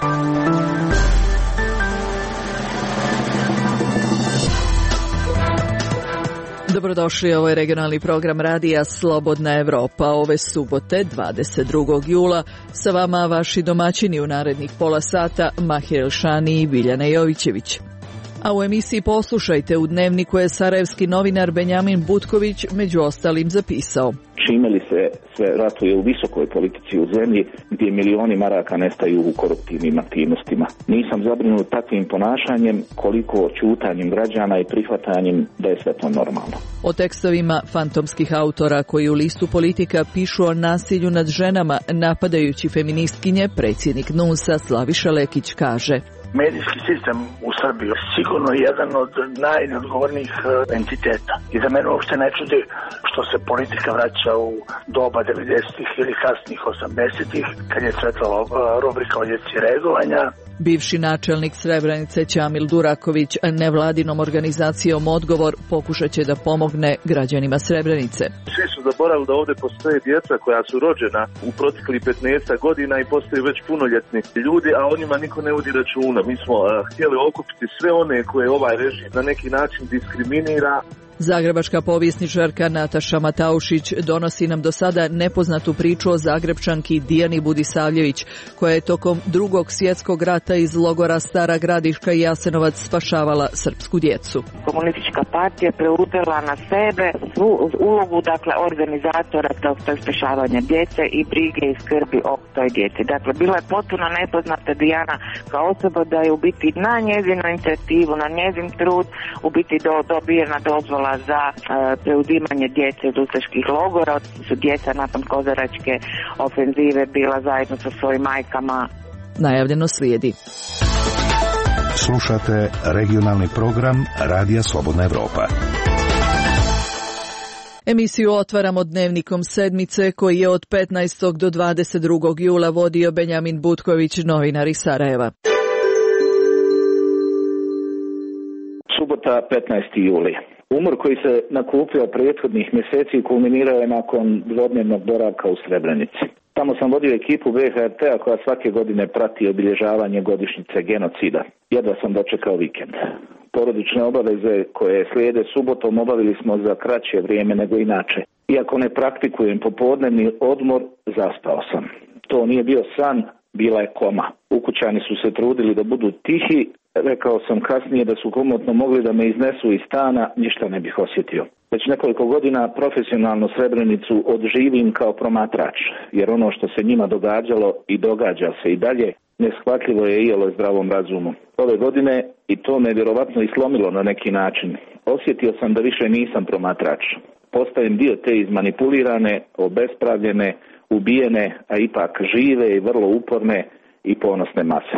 Dobrodošli, ovo je regionalni program radija Slobodna Evropa. Ove subote, 22. jula, sa vama vaši domaćini u narednih pola sata, Mahir Elšani i Biljana Jovićević. A u emisiji Poslušajte, u dnevniku je sarajevski novinar Benjamin Butković među ostalim zapisao: čime li se sve ratuje u visokoj politici u zemlji gdje milioni maraka nestaju u koruptivnim aktivnostima. Nisam zabrinut takvim ponašanjem koliko ćutanjem građana i prihvatanjem da je sve to normalno. O tekstovima fantomskih autora koji u listu Politika pišu o nasilju nad ženama napadajući feministkinje, predsjednik NUNS-a Slaviša Lekić kaže: medijski sistem u Srbiji je sigurno jedan od najneodgovornijih entiteta. I za mene uopšte ne čudi što se politika vraća u doba 90-ih ili kasnih 80-ih, kad je cvetala rubrika o djeci reagovanja. Bivši načelnik Srebrenice Ćamil Duraković nevladinom organizacijom Odgovor pokušat će da pomogne građanima Srebrenice. Svi su zaboravili da ovdje postoje djeca koja su rođena u proteklih 15 godina i postoje već punoljetni ljudi, a o njima niko ne vodi računa. Mi smo htjeli okupiti sve one koje ovaj režim na neki način diskriminira. Zagrebačka povjesničarka Nataša Mataušić donosi nam do sada nepoznatu priču o Zagrebčanki Dijani Budisavljević, koja je tokom Drugog svjetskog rata iz logora Stara Gradiška i Jasenovac spašavala srpsku djecu. Komunistička partija preuzela na sebe svu ulogu, organizatora tog spašavanja djece i brige i skrbi o toj djeci. Bila je potpuno nepoznata Dijana kao osoba, da je u biti na njezinu inicijativu, na njezin trud u biti dobijena dozvola za preuzimanje djece iz ustaških logora. Su djeca nakon Kozaračke ofenzive bila zajedno sa svojim majkama. Najavljeno slijedi. Slušate regionalni program Radija Slobodna Evropa. Emisiju otvaramo dnevnikom sedmice koji je od 15. do 22. jula vodio Benjamin Butković, novinar iz Sarajeva. Subota, 15. juli. Umor koji se nakupio prethodnih mjeseci kulminirao je nakon dvodnevnog boravka u Srebrenici. Tamo sam vodio ekipu BHRT-a koja svake godine prati obilježavanje godišnjice genocida. Jedva sam dočekao vikend. Porodične obaveze koje slijede subotom obavili smo za kraće vrijeme nego inače. Iako ne praktikujem popodnevni odmor, zaspao sam. To nije bio san, bila je koma. Ukućani su se trudili da budu tihi. Rekao sam kasnije da su komotno mogli da me iznesu iz stana, ništa ne bih osjetio. Već nekoliko godina profesionalno Srebrenicu odživim kao promatrač, jer ono što se njima događalo i događa se i dalje, neshvatljivo je iole zdravom razumu. Ove godine, i to me vjerovatno i slomilo na neki način, osjetio sam da više nisam promatrač. Postajem dio te izmanipulirane, obespravljene, ubijene, a ipak žive i vrlo uporne i ponosne mase.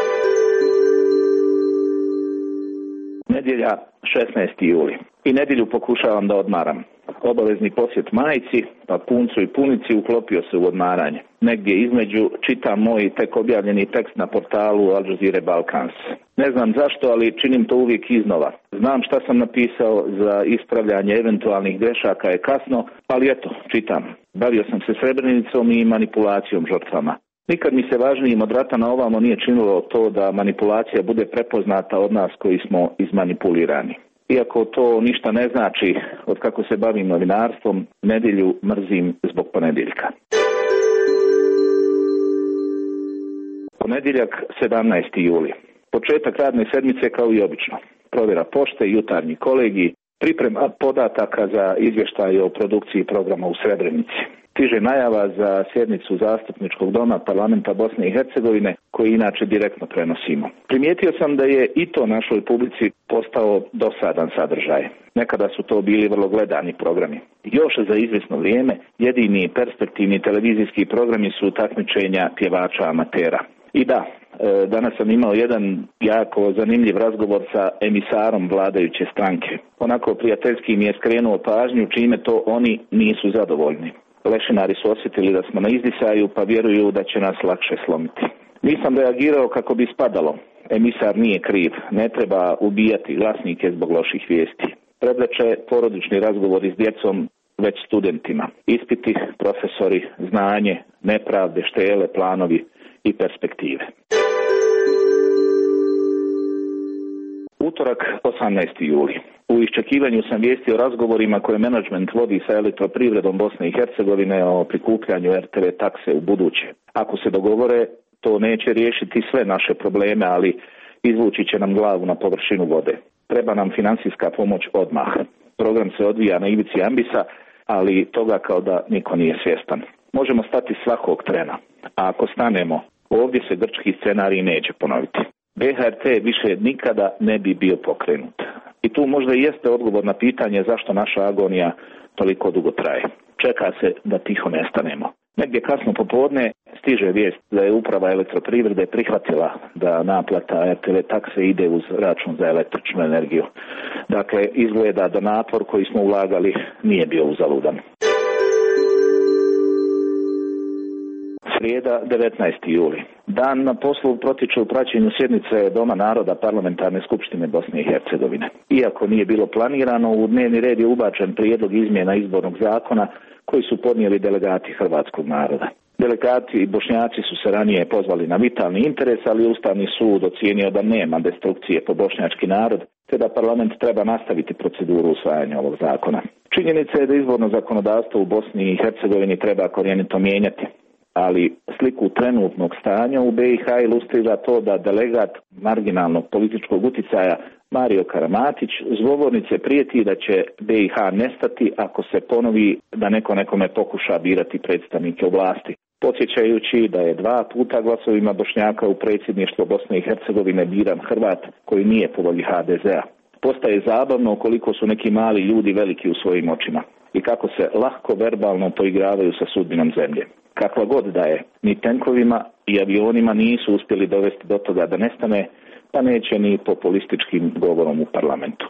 Nedjelja, 16. juli. I nedjelju pokušavam da odmaram. Obavezni posjet majci, pa puncu i punici uklopio se u odmaranje. Negdje između čitam moj tek objavljeni tekst na portalu Al Jazeera Balkans. Ne znam zašto, ali činim to uvijek iznova. Znam šta sam napisao, za ispravljanje eventualnih grešaka je kasno, ali eto, čitam. Bavio sam se Srebrenicom i manipulacijom žrtvama. Nikad mi se važnijim od rata na ovamo nije činilo to da manipulacija bude prepoznata od nas koji smo izmanipulirani. Iako to ništa ne znači, od kako se bavim novinarstvom, nedjelju mrzim zbog ponedjeljka. Ponedjeljak, 17. juli. Početak radne sedmice kao i obično. Provjera pošte, jutarnji kolegij, priprema podataka za izvještaje o produkciji programa u Srebrenici. Stiže najava za sjednicu Zastupničkog doma Parlamenta Bosne i Hercegovine, koji inače direktno prenosimo. Primijetio sam da je i to našoj publici postao dosadan sadržaj. Nekada su to bili vrlo gledani programi. Još za izvjesno vrijeme jedini perspektivni televizijski programi su takmičenja pjevača amatera. I da, danas sam imao jedan jako zanimljiv razgovor sa emisarom vladajuće stranke. Onako prijateljski mi je skrenuo pažnju čime to oni nisu zadovoljni. Lešinari su osjetili da smo na izdisaju, pa vjeruju da će nas lakše slomiti. Nisam reagirao kako bi spadalo. Emisar nije kriv, ne treba ubijati glasnike zbog loših vijesti. Predveče porodični razgovori s djecom, već studentima. Ispiti, profesori, znanje, nepravde, štele, planovi i perspektive. Utorak, 18. juli. U iščekivanju sam vijesti o razgovorima koje menadžment vodi sa Elektroprivredom Bosne i Hercegovine o prikupljanju RTV takse u buduće. Ako se dogovore, to neće riješiti sve naše probleme, ali izvući će nam glavu na površinu vode. Treba nam financijska pomoć odmah. Program se odvija na ivici ambisa, ali toga kao da niko nije svjestan. Možemo stati svakog trena, a ako stanemo, ovdje se grčki scenarij neće ponoviti. BHRT više nikada ne bi bio pokrenut. I tu možda i jeste odgovor na pitanje zašto naša agonija toliko dugo traje. Čeka se da tiho nestanemo. Negdje kasno popodne stiže vijest da je uprava Elektroprivrede prihvatila da naplata RTV takse ide uz račun za električnu energiju. Dakle, izgleda da napor koji smo ulagali nije bio uzaludan. Srijeda, 19. juli. Dan na poslu protiče u praćenju sjednice Doma naroda Parlamentarne skupštine Bosne i Hercegovine. Iako nije bilo planirano, u dnevni red je ubačen prijedlog izmjena izbornog zakona koji su podnijeli delegati hrvatskog naroda. Delegati i Bošnjaci su se ranije pozvali na vitalni interes, ali Ustavni sud ocijenio da nema destrukcije po bošnjački narod, te da parlament treba nastaviti proceduru usvajanja ovog zakona. Činjenica je da izborno zakonodavstvo u Bosni i Hercegovini treba korijenito mijenjati, ali sliku trenutnog stanja u BiH ilustrira to da delegat marginalnog političkog uticaja Mario Karamatić s govornice prijeti da će BiH nestati ako se ponovi da neko nekome pokuša birati predstavnike u vlasti. Podsjećajući da je 2 puta glasovima Bošnjaka u predsjedništvo Bosne i Hercegovine biran Hrvat koji nije po volji HDZ-a. Postaje zabavno koliko su neki mali ljudi veliki u svojim očima i kako se lahko verbalno poigravaju sa sudbinom zemlje. Kakva god da je, ni tenkovima i avionima nisu uspjeli dovesti do toga da nestane, pa neće ni populističkim govorom u parlamentu.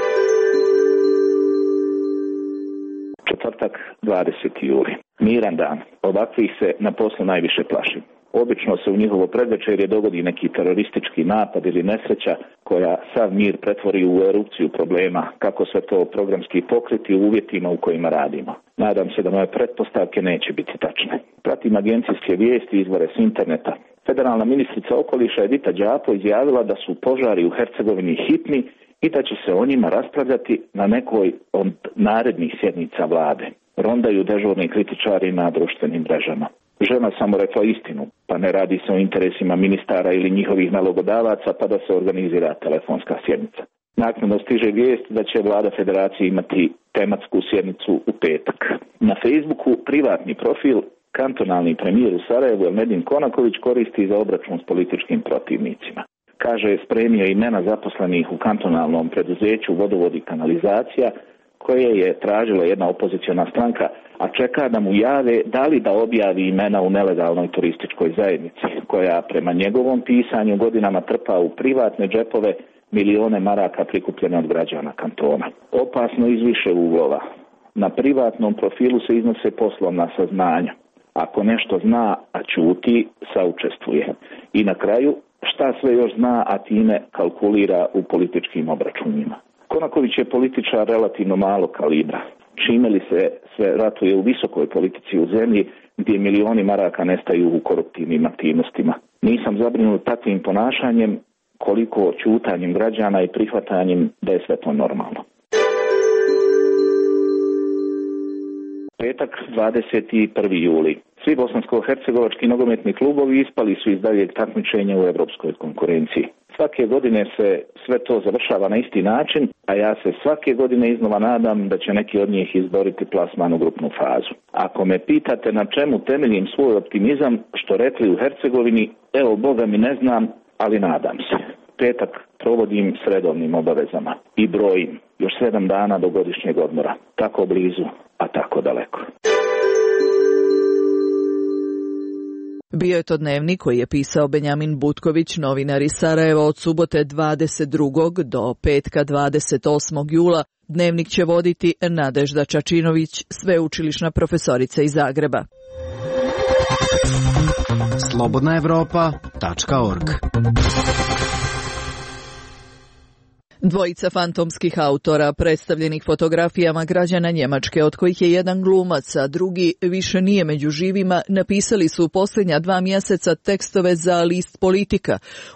Četvrtak, 20. juli. Miran dan. Ovakvih se na poslu najviše plašim. Obično se u njihovo predvečerje dogodi neki teroristički napad ili nesreća koja sav mir pretvori u erupciju problema, kako sve to programski pokriti u uvjetima u kojima radimo. Nadam se da moje pretpostavke neće biti tačne. Pratim agencijske vijesti i izvore s interneta. Federalna ministrica okoliša Edita Đapo izjavila da su požari u Hercegovini hitni i da će se o njima raspravljati na nekoj od narednih sjednica vlade. Rondaju dežurni kritičari na društvenim mrežama. Žena samo rekla istinu, pa ne radi se o interesima ministara ili njihovih nalogodavaca, pa da se organizira telefonska sjednica. Naknadno stiže vijest da će vlada federacije imati tematsku sjednicu u petak. Na Facebooku privatni profil kantonalni premijer u Sarajevu Elmedin Konaković koristi za obračun s političkim protivnicima. Kaže, spremio imena zaposlenih u kantonalnom preduzeću Vodovod i kanalizacija, koje je tražila jedna opoziciona stranka, a čeka da mu jave da li da objavi imena u nelegalnoj turističkoj zajednici, koja prema njegovom pisanju godinama trpa u privatne džepove milione maraka prikupljene od građana kantona. Opasno iz više uglova. Na privatnom profilu se iznose poslovna saznanja. Ako nešto zna, a ćuti, saučestvuje. I na kraju, šta sve još zna, a time kalkulira u političkim obračunima. Konaković je političar relativno malo kalibra. Čime li se sve ratuje u visokoj politici u zemlji gdje milioni maraka nestaju u koruptivnim aktivnostima. Nisam zabrinut takvim ponašanjem koliko ćutanjem građana i prihvatanjem da je sve to normalno. Petak, 21. juli. Svi bosansko-hercegovački nogometni klubovi ispali su iz daljeg takmičenja u europskoj konkurenciji. Svake godine se sve to završava na isti način, a ja se svake godine iznova nadam da će neki od njih izboriti plasman u grupnu fazu. Ako me pitate na čemu temeljim svoj optimizam, što rekli u Hercegovini, evo Boga mi ne znam, ali nadam se. Petak provodim s redovnim obavezama i brojim još 7 dana do godišnjeg odmora. Tako blizu, a tako daleko. Bio je to dnevnik koji je pisao Benjamin Butković, novinar iz Sarajeva od subote 22. do petka 28. jula. Dnevnik će voditi Nadežda Čačinović, sveučilišna profesorica iz Zagreba. Slobodnaevropa.org Dvojica fantomskih autora, predstavljenih fotografijama građana Njemačke, od kojih je jedan glumac, a drugi više nije među živima, napisali su u posljednja 2 mjeseca tekstove za list Politika,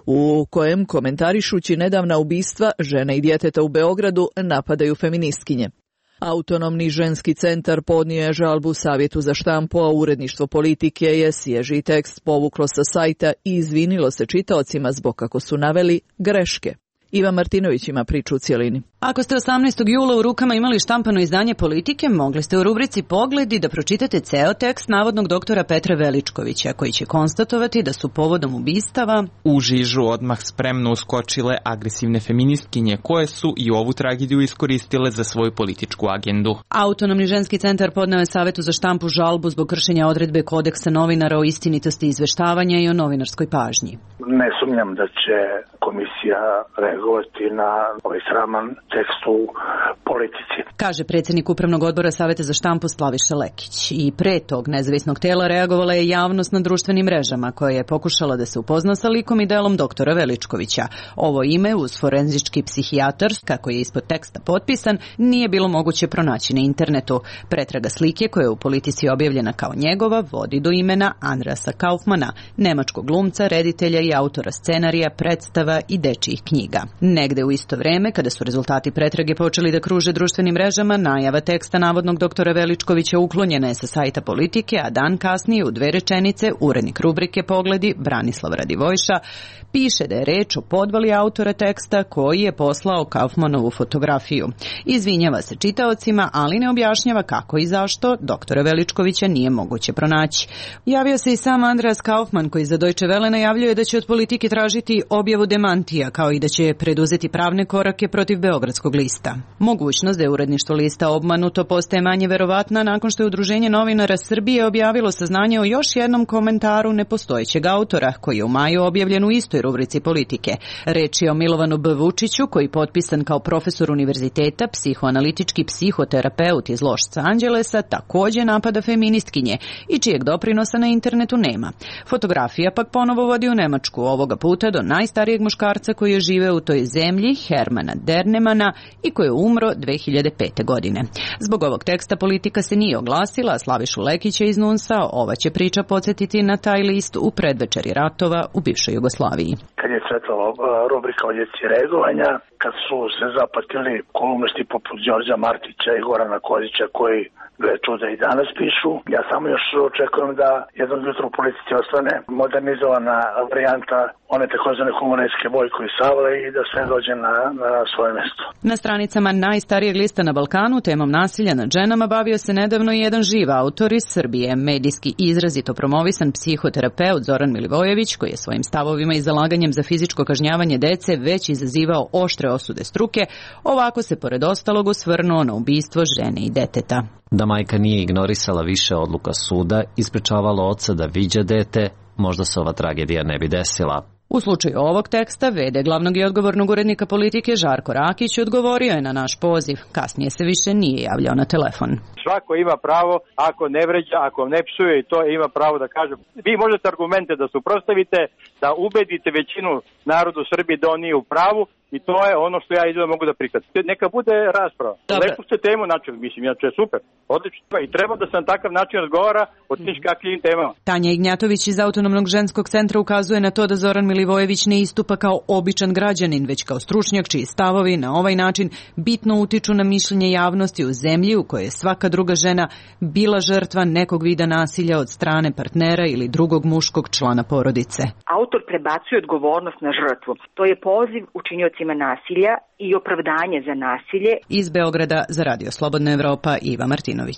u kojem, komentarišući nedavna ubistva žene i djeteta u Beogradu, napadaju feministkinje. Autonomni ženski centar podnio je žalbu Savjetu za štampu, a uredništvo Politike je svježi tekst povuklo sa sajta i izvinilo se čitaocima zbog, kako su naveli, greške. Ivan Martinović ima priču u cijelini. Ako ste 18. jula u rukama imali štampano izdanje Politike, mogli ste u rubrici Pogledi da pročitate ceo tekst navodnog doktora Petra Veličkovića, koji će konstatovati da su povodom ubistava u žižu odmah spremno uskočile agresivne feministkinje, koje su i ovu tragediju iskoristile za svoju političku agendu. Autonomni ženski centar podneo je Savetu za štampu žalbu zbog kršenja odredbe kodeksa novinara o istinitosti izveštavanja i o novinarskoj pažnji. Ne sumnjam da će komisija reagovati na ovaj sraman tekst u Politici, kaže predsjednik Upravnog odbora Saveta za štampu Slaviša Lekić. I pre tog nezavisnog tela reagovala je javnost na društvenim mrežama, koja je pokušala da se upozna sa likom i delom doktora Veličkovića. Ovo ime, uz forenzički psihijatar, kako je ispod teksta potpisan, nije bilo moguće pronaći na internetu. Pretraga slike, koja je u Politici objavljena kao njegova, vodi do imena Andreasa Kaufmana, nemačkog glumca, reditelja i autora scenarija, predstava i dečijih knjiga. Negde u isto vreme, kada su rezultati pretrage počeli da kruže društvenim mrežama, najava teksta navodnog doktora Veličkovića uklonjena je sa sajta Politike, a dan kasnije u 2 rečenice urednik rubrike Pogledi, Branislav Radivojša, piše da je reč o podvali autora teksta koji je poslao Kaufmanovu fotografiju. Izvinjava se čitaocima, ali ne objašnjava kako i zašto doktora Veličkovića nije moguće pronaći. Javio se i sam Andreas Kaufman, koji za Deutsche Welle najavljuje da će od Politike tražiti objavu demantija, kao i da će preduzeti pravne korake protiv Beogradskog lista. Mogućnost da je uredništvo lista obmanuto postaje manje verovatna nakon što je Udruženje novinara Srbije objavilo saznanje o još jednom komentaru nepostojećeg autora, koji je u maju objavljen u istoj rubrici Politike. Reč je o Milovanu B. Vučiću, koji potpisan kao profesor univerziteta, psihoanalitički psihoterapeut iz Los Angelesa, također napada feministkinje i čijeg doprinosa na internetu nema. Fotografija pak ponovo vodi u Nemačku, ovoga puta do najstarijeg muškarca koji je živeo u toj zemlji, Hermana Dernemana, i koji je umro 2005. godine. Zbog ovog teksta Politika se nije oglasila, a Slavišu Lekića iz NUNS-a ova će priča podsjetiti na taj list u predvečeri ratova u bivšoj Jugoslaviji. Kad je cvetala rubrika o djeci reagovanja, kad su se zapatili kolumnisti poput Đorđa Martića i Gorana Kozića, koji gle čuda i danas pišu, ja samo još očekujem da jednom jutro u Politici ostane modernizovana varijanta one takozvane humoreske Bojko i Savle i da sve dođe na svoje mjesto. Na stranicama najstarijeg lista na Balkanu temom nasilja nad ženama bavio se nedavno i jedan živ autor iz Srbije, medijski izrazito promovisan psihoterapeut Zoran Milivojević, koji je svojim stavovima i zalaganjem za fizičko kažnjavanje dece već izazivao oštre osude struke. Ovako se pored ostalog osvrnuo na ubistvo žene i deteta. Da majka nije ignorisala više odluka suda i sprečavala oca da viđa dete, možda se ova tragedija ne bi desila. U slučaju ovog teksta, v.d. glavnog i odgovornog urednika Politike Žarko Rakić odgovorio je na naš poziv. Kasnije se više nije javljao na telefon. Svako ima pravo, ako ne vređa, ako ne psuje, i to ima pravo da kaže. Vi možete argumente da suprotstavite, da ubedite većinu narodu Srbije da on nije u pravu, i to je ono što ja izgleda mogu da prihvatim. Neka bude rasprava. Lepo ste temu načeli, mislim, inače je super, odlično. I treba da se na takav način razgovara o kakvim temama. Tanja Ignjatović iz Autonomnog ženskog centra ukazuje na to da Zoran Milivojević ne istupa kao običan građanin, već kao stručnjak čiji stavovi na ovaj način bitno utiču na mišljenje javnosti u zemlji u kojoj je svaka druga žena bila žrtva nekog vida nasilja od strane partnera ili drugog muškog člana porodice. Autor prebacuje odgovornost na žrtvu. To je poziv učiniocima nasilja i opravdanje za nasilje. Iz Beograda za Radio Slobodna Evropa, Iva Martinović.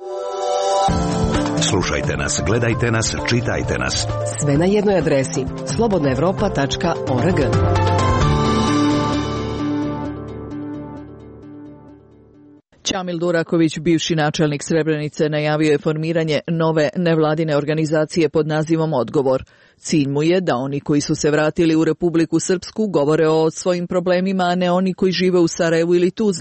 Slušajte nas, gledajte nas, čitajte nas. Sve na jednoj adresi slobodnaevropa.org. Čamil Duraković, bivši načelnik Srebrenice, najavio je formiranje nove nevladine organizacije pod nazivom Odgovor. Cilj mu je da oni koji su se vratili u Republiku Srpsku govore o svojim problemima, a ne oni koji žive u Sarajevu ili Tuzli.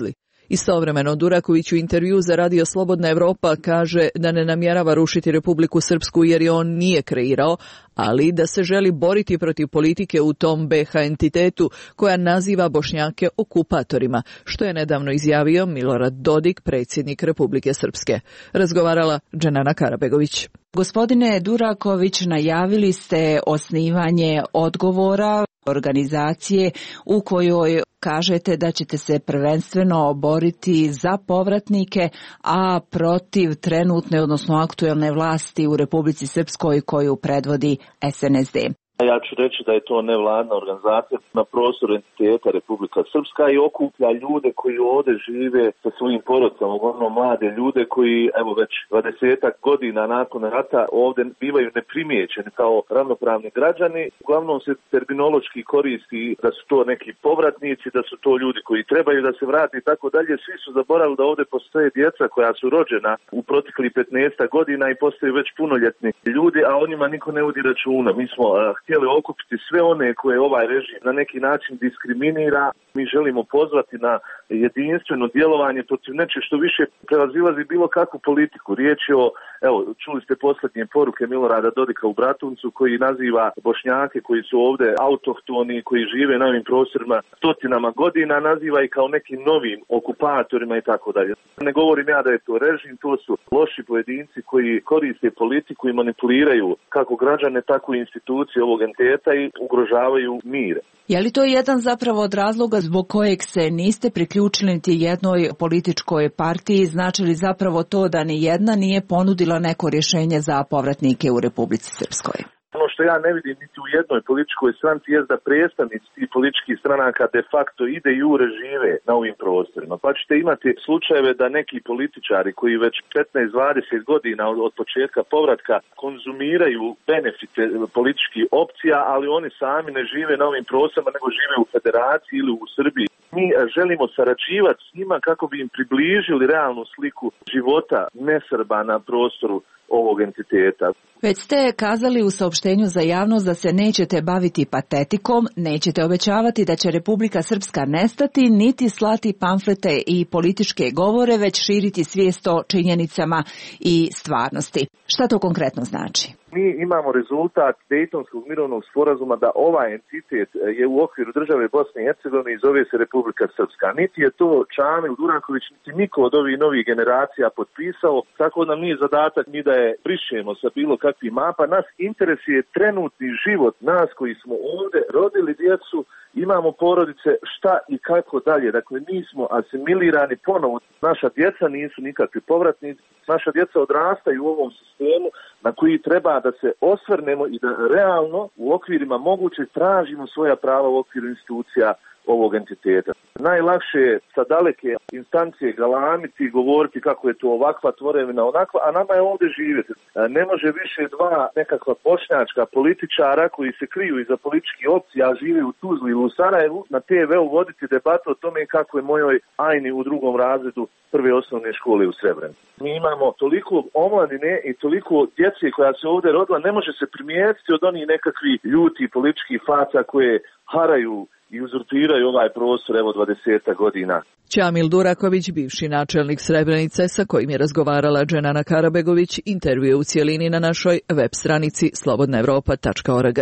Istovremeno, Duraković u intervju za Radio Slobodna Evropa kaže da ne namjerava rušiti Republiku Srpsku jer je on nije kreirao, ali da se želi boriti protiv politike u tom BiH entitetu koja naziva Bošnjake okupatorima, što je nedavno izjavio Milorad Dodik, predsjednik Republike Srpske. Razgovarala Dženana Karabegović. Gospodine Duraković, najavili ste osnivanje Odgovora, organizacije u kojoj kažete da ćete se prvenstveno boriti za povratnike, a protiv trenutne, odnosno aktuelne vlasti u Republici Srpskoj koju predvodi SNSD. Ja ću reći da je to nevladna organizacija na prostoru entiteta Republika Srpska i okuplja ljude koji ovdje žive sa svojim porodicama, uglavnom mlade ljude koji evo već 20 godina nakon rata ovdje bivaju neprimijećeni kao ravnopravni građani. Uglavnom se terminološki koristi da su to neki povratnici, da su to ljudi koji trebaju da se vrati i tako dalje. Svi su zaboravili da ovdje postoje djeca koja su rođena u proteklih 15 godina i postoje već punoljetni ljudi, a o njima niko ne vodi računa. Mi smo htjeli okupiti sve one koje ovaj režim na neki način diskriminira. Mi želimo pozvati na jedinstveno djelovanje protiv nečeg što više prevazilazi bilo kakvu politiku. Riječ je o, evo, čuli ste posljednje poruke Milorada Dodika u Bratuncu koji naziva Bošnjake koji su ovdje autohtoni, koji žive na ovim prostorima stotinama godina, naziva i kao nekim novim okupatorima i tako dalje. Ne govorim ja da je to režim, to su loši pojedinci koji koriste politiku i manipuliraju kako građane, tako i institucije ovog entiteta i ugrožavaju mir. Je li to jedan zapravo od razloga zbog kojeg se niste priključili niti jednoj političkoj partiji? Znači li zapravo to da ni jedna nije ponudila neko rješenje za povratnike u Republici Srpskoj? Ono što ja ne vidim niti u jednoj političkoj stranci je da predstavnici tih političkih stranaka de facto ide i žive na ovim prostorima. Pa ćete imati slučajeve da neki političari koji već 15-20 godina od početka povratka konzumiraju benefite političkih opcija, ali oni sami ne žive na ovim prostorima nego žive u Federaciji ili u Srbiji. Mi želimo sarađivati s njima kako bi im približili realnu sliku života nesrba na prostoru ovog entiteta. Već ste kazali u saopštenju za javnost da se nećete baviti patetikom, nećete obećavati da će Republika Srpska nestati, niti slati pamflete i političke govore, već širiti svijest o činjenicama i stvarnosti. Šta to konkretno znači? Mi imamo rezultat Dejtonskog mirovnog sporazuma da ovaj entitet je u okviru države Bosne i Hercegovine i zove se Republika Srpska. Niti je to Čamil Duraković, niti niko od ovih novih generacija potpisao, tako da nije zadatak ni da je brišemo sa bilo kakvih mapa. Nas interesuje trenutni život, nas koji smo ovdje rodili djecu, imamo porodice, šta i kako dalje. Dakle, nismo asimilirani ponovo. Naša djeca nisu nikakvi povratnici. Naša djeca odrastaju u ovom sistemu na koji treba da se osvrnemo i da realno u okvirima moguće tražimo svoja prava u okviru institucija ovog entiteta. Najlakše je sa daleke instancije galamiti i govoriti kako je to ovakva tvorevina, onakva, a nama je ovdje živjeti. Ne može više dva nekakva bošnjačka političara koji se kriju iza političkih opcija, a žive u Tuzli ili u Sarajevu, na TV-u voditi debatu o tome kako je mojoj Ajni u 2. razredu prve osnovne škole u Srebrenici. Mi imamo toliko omladine i toliko djece koja se ovdje rodila, ne može se primijetiti od onih nekakvih ljuti političkih faca koje haraju i uzurpiraju ovaj prostor evo 20 godina. Čamil Duraković, bivši načelnik Srebrenice, sa kojim je razgovarala Dženana Karabegović, intervjue u cijelini na našoj web stranici slobodnaevropa.org.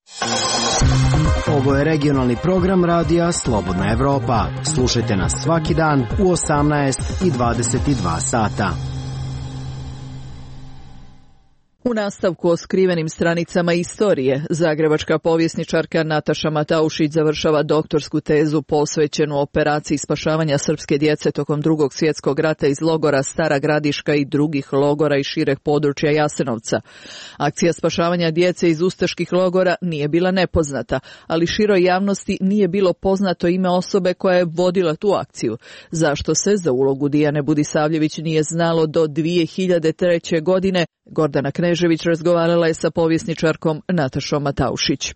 Ovo je regionalni program radija Slobodna Evropa. Slušajte nas svaki dan u 18 i 22 sata. U nastavku o skrivenim stranicama istorije, zagrebačka povjesničarka Nataša Mataušić završava doktorsku tezu posvećenu operaciji spašavanja srpske djece tokom Drugog svjetskog rata iz logora Stara Gradiška i drugih logora i šireg područja Jasenovca. Akcija spašavanja djece iz ustaških logora nije bila nepoznata, ali široj javnosti nije bilo poznato ime osobe koja je vodila tu akciju. Zašto se za ulogu Dijane Budisavljević nije znalo do 2003. godine, Gordana Knežević razgovarala je sa povjesničarkom Natašom Mataušić.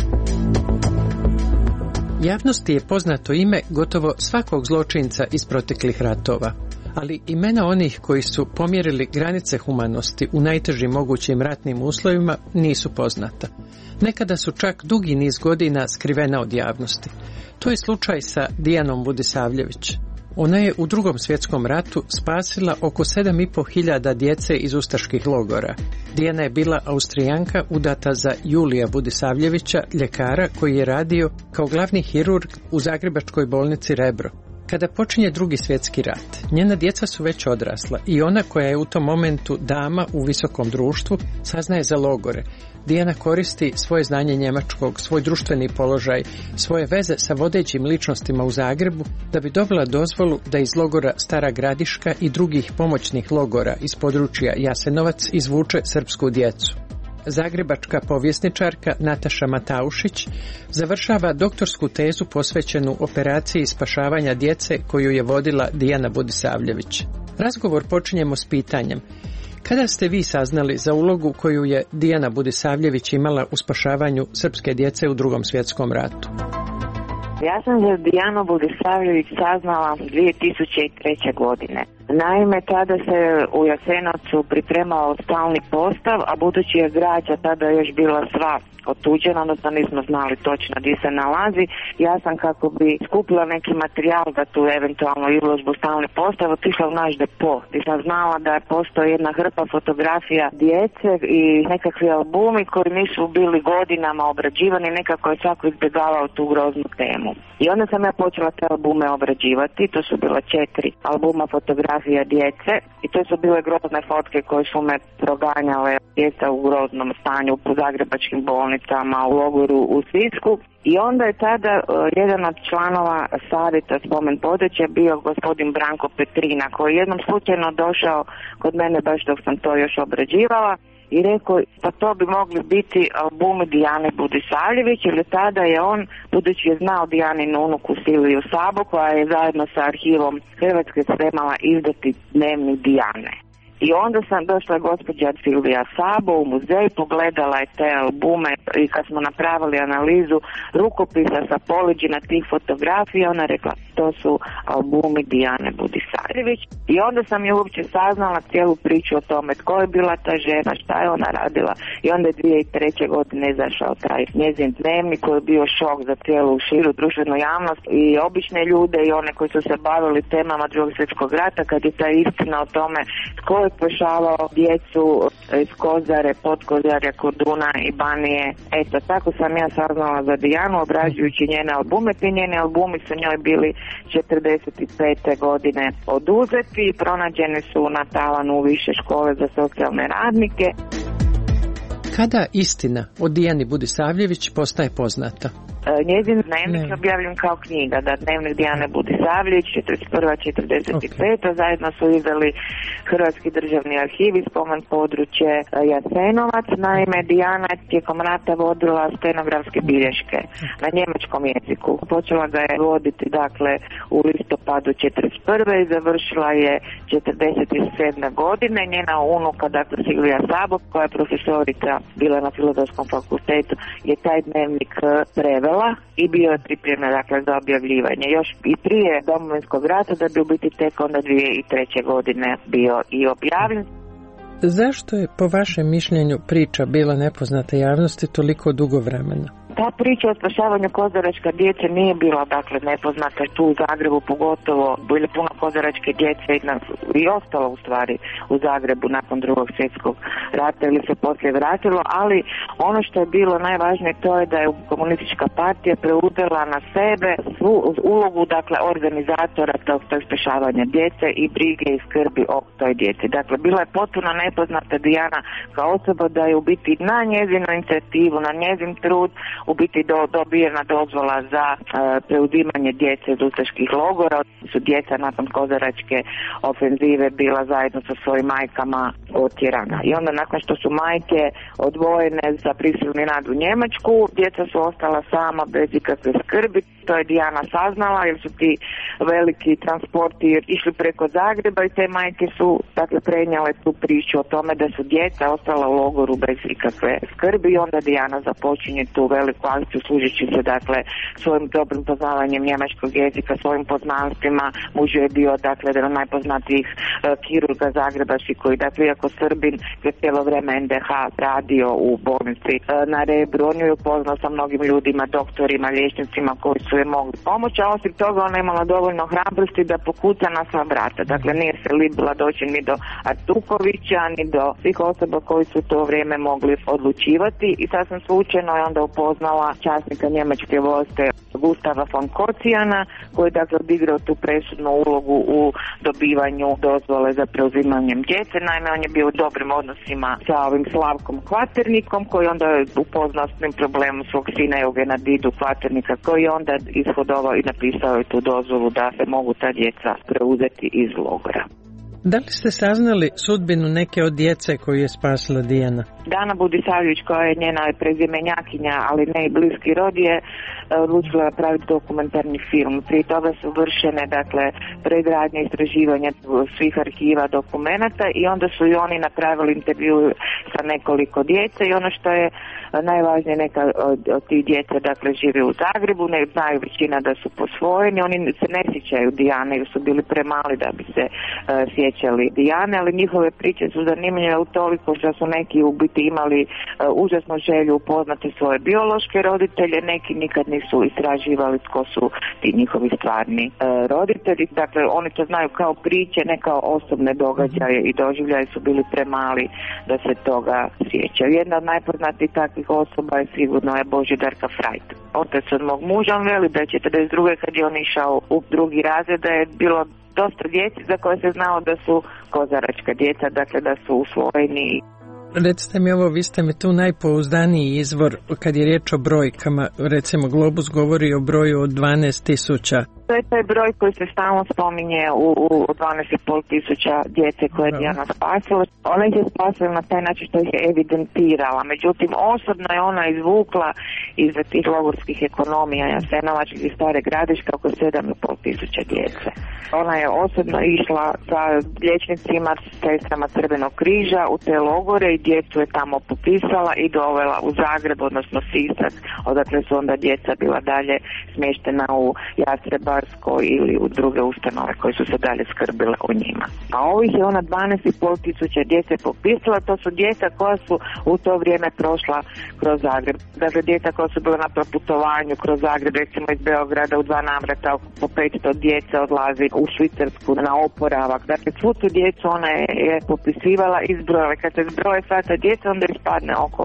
Javnosti je poznato ime gotovo svakog zločinca iz proteklih ratova, ali imena onih koji su pomjerili granice humanosti u najtežim mogućim ratnim uslovima nisu poznata. Nekada su čak dugi niz godina skrivena od javnosti. To je slučaj sa Dijanom Budisavljević. Ona je u Drugom svjetskom ratu spasila oko 7.500 djece iz ustaških logora. Dijana je bila Austrijanka udata za Julija Budisavljevića, ljekara koji je radio kao glavni hirurg u zagrebačkoj bolnici Rebro. Kada počinje Drugi svjetski rat, njena djeca su već odrasla i ona koja je u tom momentu dama u visokom društvu saznaje za logore. Dijana koristi svoje znanje njemačkog, svoj društveni položaj, svoje veze sa vodećim ličnostima u Zagrebu da bi dobila dozvolu da iz logora Stara Gradiška i drugih pomoćnih logora iz područja Jasenovac izvuče srpsku djecu. Zagrebačka povjesničarka Nataša Mataušić završava doktorsku tezu posvećenu operaciji spašavanja djece koju je vodila Dijana Budisavljević. Razgovor počinjemo s pitanjem: kada ste vi saznali za ulogu koju je Dijana Budisavljević imala u spašavanju srpske djece u Drugom svjetskom ratu? Ja sam za Dijanu Budisavljević saznala 2003. godine. Naime, tada se u Jasenovcu pripremao stalni postav, a budući je građa tada još bila sva otuđena, odnosno nismo znali točno gdje se nalazi, ja sam kako bi skupila neki materijal za tu eventualnu izložbu stalni postav otišla u naš depo, gdje sam znala da postoji jedna hrpa fotografija djece i nekakvi albumi koji nisu bili godinama obrađivani, nekako je svako izbjegavao tu groznu temu. I onda sam ja počela te albume obrađivati, to su bila 4 albuma fotografija djece i to su bile grozne fotke koje su me proganjale, djeca u groznom stanju po zagrebačkim bolnicama, u logoru u Sisku. I onda je tada jedan od članova savjeta spomen područja bio gospodin Branko Petrina, koji je jednom slučajno došao kod mene baš dok sam to još obrađivala i rekao pa to bi mogli biti albumi Dijane Budisavljević, jer tada je on, budući je znao Dijaninu unuku Silviju Sabo, koja je zajedno sa arhivom Hrvatske spremala izdati dnevnik Dijane. I onda sam došla gospođa Silvija Sabo u muzej, pogledala je te albume i kad smo napravili analizu rukopisa sa poliđina tih fotografija, ona rekla to su albumi Dijane Budisavljević. I onda sam je uopće saznala cijelu priču o tome tko je bila ta žena, šta je ona radila. I onda je 2003. godine izašao taj njezin dnevnik koji je bio šok za cijelu širu društvenu javnost i obične ljude i one koji su se bavili temama Drugog svjetskog rata, kad je ta istina o tome tko je spašavao djecu iz Kozare, Podkozarja, Korduna i Banije. Eto, tako sam ja saznala za Dijanu obrađujući njene albume. Ti njeni albumi su njoj bili 45. godine oduzeti i pronađeni su na tavanu više škole za socijalne radnike. Kada istina o Dijani Budisavljević postaje poznata? Njezin dnevnik je objavljen kao knjiga, da dnevnik Dijane Budisavljević 41-45, zajedno su izdali Hrvatski državni arhiv i spomen područje Jasenovac. Naime, Dijana je tijekom rata vodila stenografske bilješke na njemačkom jeziku. Počela ga je voditi dakle u listopadu 41. i završila je 47. godine. Njena unuka, dakle Silvija Sabo, koja je profesorica bila na Filozofskom fakultetu, je taj dnevnik prevela i bio je pripremljen dakle za objavljivanje još i prije Domovinskog rata, da bi u biti tek onda 2003. godine bio i objavljen. Zašto je po vašem mišljenju priča bila nepoznata javnosti toliko dugo vremena? Ta priča o spašavanju kozaračke djece nije bila dakle nepoznata tu u Zagrebu, pogotovo bili puno kozaračke djece i ostalo u stvari u Zagrebu nakon Drugog svjetskog rata ili se poslije vratilo, ali ono što je bilo najvažnije to je da je komunistička partija preuzela na sebe svu ulogu dakle organizatora tog spašavanja djece i brige i skrbi o toj djeci. Dakle, bila je potpuno nepoznata Dijana kao osoba, da je u biti na njezinu inicijativu, na njezin trud u biti dobijena dozvola za preuzimanje djece iz ustaških logora. Su djeca nakon kozaračke ofenzive bila zajedno sa svojim majkama otjerana. I onda nakon što su majke odvojene za prisilni rad u Njemačku, djeca su ostala sama bez ikakve skrbi. To je Dijana saznala jer su ti veliki transporti išli preko Zagreba i te majke su dakle prenijele tu priču o tome da su djeca ostala u logoru bez ikakve skrbi i onda Dijana započinje tu veliku veliku akciju služeći se dakle svojim dobrim poznavanjem njemačkog jezika, svojim poznanstvima. Muž je bio dakle jedan od najpoznatijih kirurga zagrebačkih koji dakle iako Srbin je cijelo vrijeme NDH radio u bolnici na Rebru. On je upoznao sa mnogim ljudima, doktorima, liječnicima koji su je mogli pomoći, a osim toga ona je imala dovoljno hrabrosti da pokuca na sva vrata. Dakle nije se libila doći ni do Artukovića, ni do svih osoba koji su to vrijeme mogli odlučivati i sasvim slučajno je onda upoznala časnika njemačke vojske Gustava von Kocijana koji je dakle odigrao tu presudnu ulogu u dobivanju dozvole za preuzimanjem djece. Naime, on je bio u dobrim odnosima sa ovim Slavkom Kvaternikom koji onda je upoznao s tim problemom svog sina Eugena Didu Kvaternika koji je onda ishodovao i napisao je tu dozvolu da se mogu ta djeca preuzeti iz logora. Da li ste saznali sudbinu neke od djece koju je spasila Dijana? Dana Budisavljević koja je njena prezimenjakinja, ali ne i bliski rod je odlučila napraviti dokumentarni film. Prije toga su vršene dakle predradnje istraživanja svih arhiva dokumenata i onda su i oni napravili intervju sa nekoliko djece i ono što je najvažnije, neka od tih djece dakle žive u Zagrebu, ne znaju većina da su posvojeni, oni se ne sjećaju Dijane jer su bili premali da bi se sjećali Dijane, ali njihove priče su zanimljive u toliko što su neki u biti imali užasnu želju upoznati svoje biološke roditelje, neki nikad nisu istraživali tko su ti njihovi stvarni roditelji, dakle oni to znaju kao priče, ne kao osobne događaje i doživljaje, su bili premali da se toga sjećaju. Jedna od najpoznatijih takvih osoba je sigurno je Božidarka Frajt. Otac od mog muža, on veli da je 42. kad je on išao u drugi razred da je bilo dosta djeci za koje se znao da su kozaračka djeca, dakle da su usvojeni. Recite mi ovo, vi ste mi tu najpouzdaniji izvor kad je riječ o brojkama. Recimo Globus govori o broju od 12.000. To je taj broj koji se stalno spominje u 12.500 djece koje je Dijana spasila. Ona ih je spasila na taj način što ih je evidentirala. Međutim, osobno je ona izvukla iz tih logorskih ekonomija Jasenovačkih i Stare Gradiške oko 7.500 djece. Ona je osobno išla sa liječnicima, sestrama Crvenog križa u te logore i djecu je tamo popisala i dovela u Zagreb, odnosno Sisak, odakle su onda djeca bila dalje smještena u Jastrebarsko ili u druge ustanove koje su se dalje skrbile o njima. A ovih je ona 12.500 djece popisala, to su djeca koja su u to vrijeme prošla kroz Zagreb. Dakle, djeca koja su bila na putovanju kroz Zagreb, recimo iz Beograda u 2 navrata po 500 djece odlazi u Švicarsku na oporavak. Dakle, svu tu djecu ona je popisivala i izbrojala. Kad se zbroje sva ta djeca, onda ispadne oko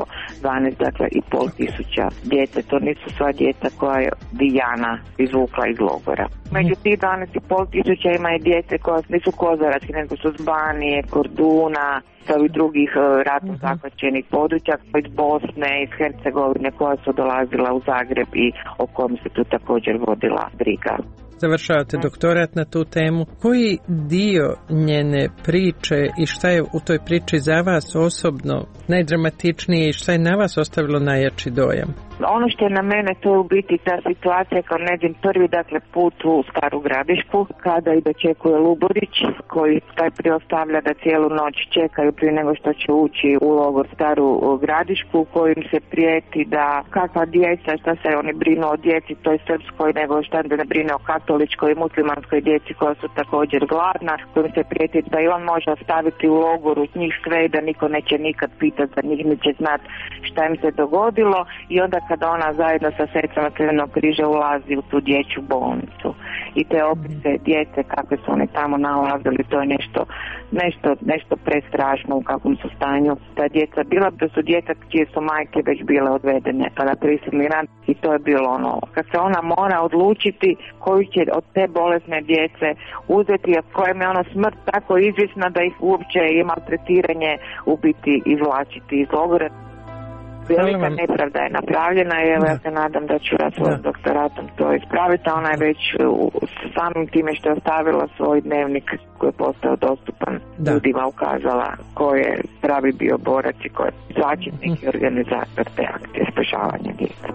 12.500 djece. To nisu sva djeca koja je Dijana izvukla iz logora. Među tih 12.500 ima i djece koja nisu kozarački, nego su s Banije, Korduna, sa ovih drugih ratno zahvaćenih područja, iz Bosne, iz Hercegovine koja su dolazila u Zagreb i o kom se tu također vodila briga. Završavate doktorat na tu temu. Koji dio njene priče i šta je u toj priči za vas osobno najdramatičnije i šta je na vas ostavilo najjači dojam? Ono što je na mene, to je u biti ta situacija kao njezin prvi dakle put u Staru Gradišku, kada i dočekuje Luborić, koji taj priostavlja da cijelu noć čekaju prije nego što će ući u logor Staru Gradišku, kojim se prijeti da kakva djeca, šta se oni brinu o djeci toj srpskoj, nego šta ne brine o katoličkoj i muslimanskoj djeci koja su također gladna, kojim se prijeti da i on može ostaviti u logoru njih sve i da niko neće nikad pitati za njih, neće znat šta im se dogodilo. I onda kada ona zajedno sa sestrama Crvenog križa ulazi u tu dječju bolnicu i te opise djece kakve su oni tamo nalazili, to je nešto prestrašno u kakvom su stanju ta djeca bila, da su djeca čije su majke već bile odvedene pa na prisilni rad i to je bilo ono kad se ona mora odlučiti koju će od te bolesne djece uzeti, a kojem je ona smrt tako izvjesna da ih uopće i maltretiranje u biti izvlačiti iz logora. Velika nepravda je napravljena i evo ja se nadam da ću ja svojim doktoratom to ispraviti, a ona je već samim time što je ostavila svoj dnevnik koji je postao dostupan ljudima ukazala ko je pravi bio borac i ko je začetnik i organizator te akcije spašavanja djece.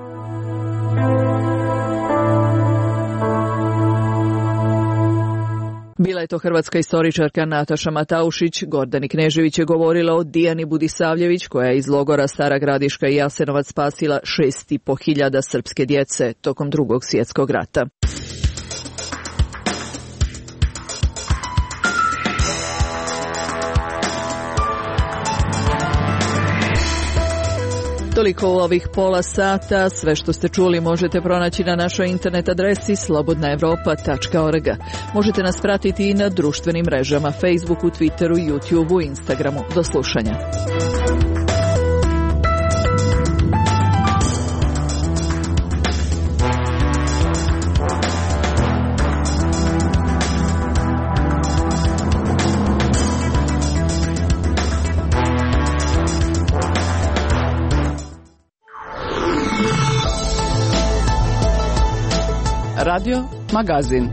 Bila je to hrvatska istoričarka Nataša Mataušić. Gordani Knežević je govorila o Dijani Budisavljević, koja je iz logora Stara Gradiška i Jasenovac spasila 6.500 srpske djece tokom Drugog svjetskog rata. Toliko u ovih pola sata. Sve što ste čuli možete pronaći na našoj internet adresi slobodnaevropa.org. Možete nas pratiti i na društvenim mrežama Facebooku, Twitteru, YouTubeu, Instagramu. Do slušanja. Radio Magazin.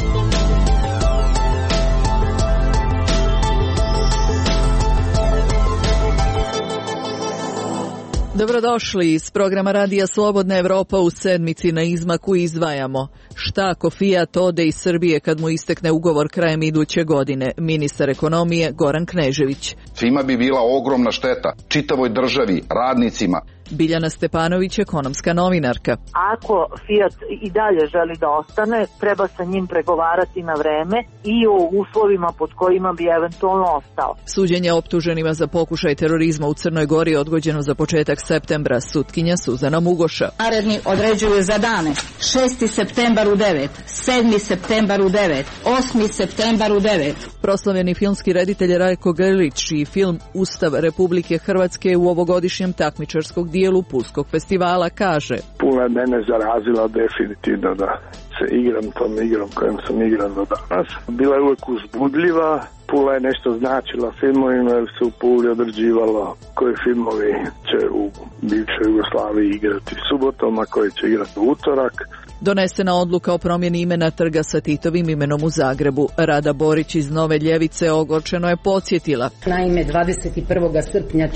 Dobrodošli. Iz programa Radija Slobodna Evropa u sedmici na izmaku izdvajamo šta ako Fiat ode iz Srbije kad mu istekne ugovor krajem iduće godine. Ministar ekonomije Goran Knežević. Svima bi bila ogromna šteta, čitavoj državi, radnicima. Biljana Stepanović, ekonomska novinarka. Ako Fiat i dalje želi da ostane, treba sa njim pregovarati na vreme i o uslovima pod kojima bi eventualno ostao. Suđenje optuženima za pokušaj terorizma u Crnoj Gori odgođeno za početak septembra. Sutkinja Suzana Mugoša. Naredni određuju za dane 6. septembar u 9, 7. septembar u 9, 8. septembar u 9. Proslavljeni filmski reditelj Rajko Grlić i film Ustav Republike Hrvatske u ovogodišnjem takmičarskog dijelu Pulskog festivala kaže: Pula je mene zarazila definitivno da se igram tom igrom kojom sam igran do danas. Bila je uvijek uzbudljiva. Pula je nešto značila filmovima jer se u Puli određivalo koji filmovi će u bivšoj Jugoslaviji igrati subotom, a koji će igrati u utorak. Donesena odluka o promjeni imena trga sa Titovim imenom u Zagrebu. Rada Borić iz Nove Ljevice ogorčeno je podsjetila. Naime, 21. srpnja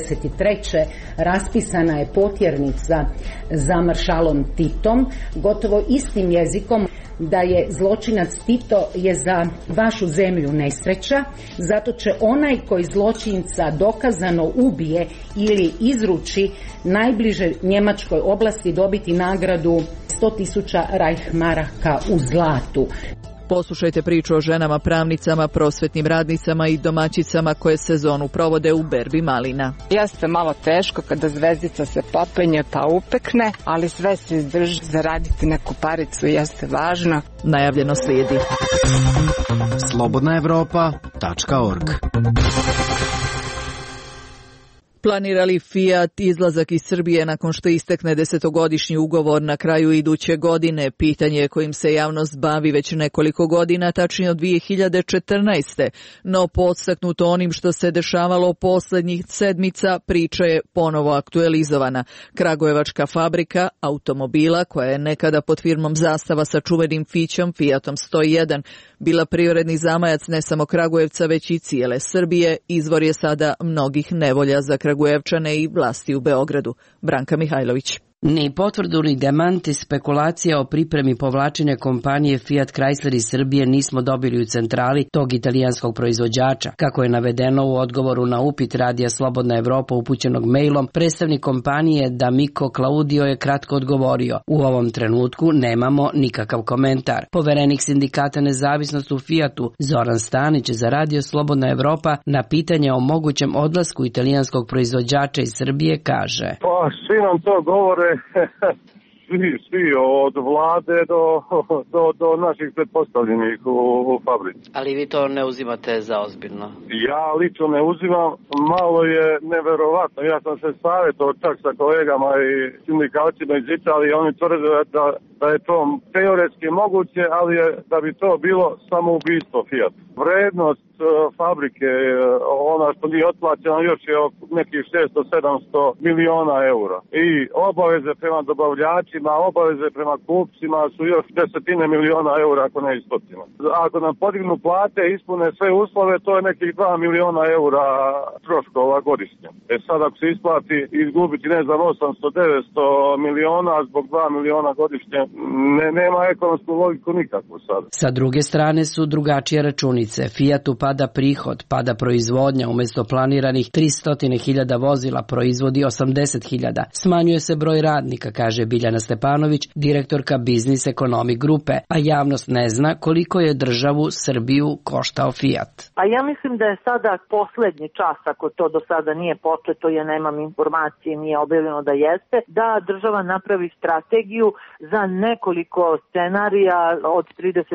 1943. raspisana je potjernica za maršalom Titom, gotovo istim jezikom, da je zločinac Tito je za vašu zemlju nesreća, zato će onaj koji zločinca dokazano ubije ili izruči najbliže Njemačkoj oblasti dobiti nagradu 100.000 Reichmaraka u zlatu. Poslušajte priču o ženama pravnicama, prosvetnim radnicama i domaćicama koje sezonu provode u berbi malina. Jeste malo teško kada zvezdica se popenje pa upekne, ali sve se izdrži, zaraditi neku paricu jeste važno. Najavljeno slijedi. slobodnaevropa.org. Planira li Fiat izlazak iz Srbije nakon što istekne 10-godišnji ugovor na kraju iduće godine? Pitanje kojim se javnost bavi već nekoliko godina, tačnije od 2014. No podstaknuto onim što se dešavalo posljednjih sedmica, priča je ponovo aktualizovana. Kragujevačka fabrika automobila, koja je nekada pod firmom Zastava sa čuvenim Fićom Fiatom 101 bila privredni zamajac ne samo Kragujevca već i cijele Srbije, izvor je sada mnogih nevolja za Kragujevčane i vlasti u Beogradu. Branka Mihajlović. Ni potvrdu ni demanti spekulacija o pripremi povlačenja kompanije Fiat Chrysler iz Srbije nismo dobili u centrali tog italijanskog proizvođača. Kako je navedeno u odgovoru na upit Radija Slobodna Evropa upućenog mailom, predstavnik kompanije D'Amico Claudio je kratko odgovorio: u ovom trenutku nemamo nikakav komentar. Poverenik sindikata Nezavisnost u Fiatu Zoran Stanić za Radio Slobodna Evropa na pitanje o mogućem odlasku italijanskog proizvođača iz Srbije kaže: Pa svi nam to govore. Svi od vlade do naših pretpostavljenih u fabrici. Ali vi to ne uzimate za ozbiljno? Ja lično ne uzimam, malo je neverovatno. Ja sam se savjetovao čak sa kolegama i sindikalcima iz Italije, oni tvrde da je to teoretski moguće, ali da bi to bilo samoubistvo Fiat. Vrednost fabrike, ona što nije otplaćena, još je nekih 600-700 miliona eura. I obaveze prema dobavljačima, obaveze prema kupcima su još desetine miliona eura, ako ne i stotina. Ako nam podignu plate, ispune sve uslove, to je nekih 2 miliona eura troškova godišnje. Sad ako se isplati izgubiti, ne znam, 800-900 miliona zbog 2 miliona godišnje, nema ekonomsku logiku nikakvu sad. Sa druge strane su drugačije računice. Fiatu pada prihod, pada proizvodnja, umjesto planiranih 300.000 vozila proizvodi 80.000. Smanjuje se broj radnika, kaže Biljana Stepanović, direktorka Biznis Ekonomi grupe, a javnost ne zna koliko je državu Srbiju koštao Fiat. A ja mislim da je sada poslednji čas, ako to do sada nije početo, ja nemam informacije, nije objavljeno da jeste, da država napravi strategiju za nekoliko scenarija od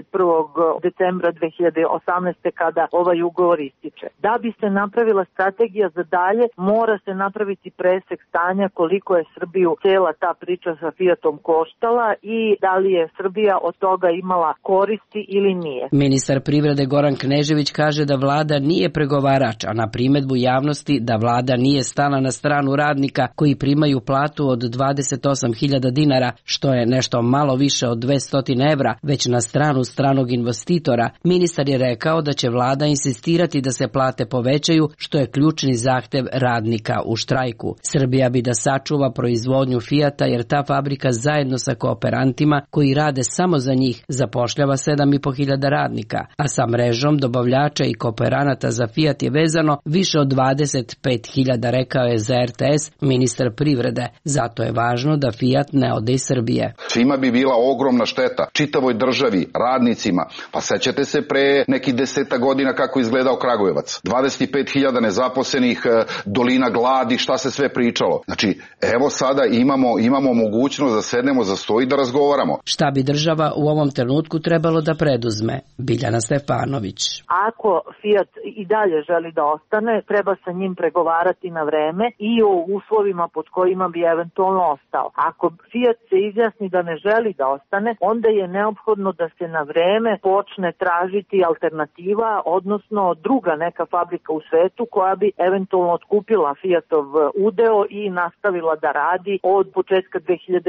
31. decembra 2018. kada ovaj ugovor ističe. Da bi se napravila strategija za dalje, mora se napraviti presek stanja koliko je Srbiju cela ta priča sa Fiatom koštala i da li je Srbija od toga imala koristi ili nije. Ministar privrede Goran Knežević kaže da vlada nije pregovarač, a na primedbu javnosti da vlada nije stala na stranu radnika koji primaju platu od 28.000 dinara, što je nešto malo više od 200 evra, već na stranu stranog investitora, ministar je rekao da će vlada insistirati da se plate povećaju, što je ključni zahtev radnika u štrajku. Srbija bi da sačuva proizvodnju Fiata jer ta fabrika zajedno sa kooperantima koji rade samo za njih zapošljava 7.500 radnika, a sa mrežom dobavljača i kooperanata za Fiat je vezano više od 25.000, rekao je za RTS ministar privrede. Zato je važno da Fiat ne ode iz Srbije. Svima bi bila ogromna šteta, čitavoj državi, radnicima. Pa sećate se pre nekih 10 godina kako izgledao Kragujevac. 25.000 nezaposlenih, dolina gladi, šta se sve pričalo. Znači, evo sada imamo mogućnost da sednemo za sto i da razgovaramo. Šta bi država u ovom trenutku trebalo da preduzme? Biljana Stepanović. Ako Fiat i dalje želi da ostane, treba sa njim pregovarati na vreme i o uslovima pod kojima bi eventualno ostao. Ako Fiat se izjasni da ne želi da ostane, onda je neophodno da se na vreme počne tražiti alternativa, odnosno druga neka fabrika u svetu koja bi eventualno otkupila Fiatov udeo i nastavila da radi od početka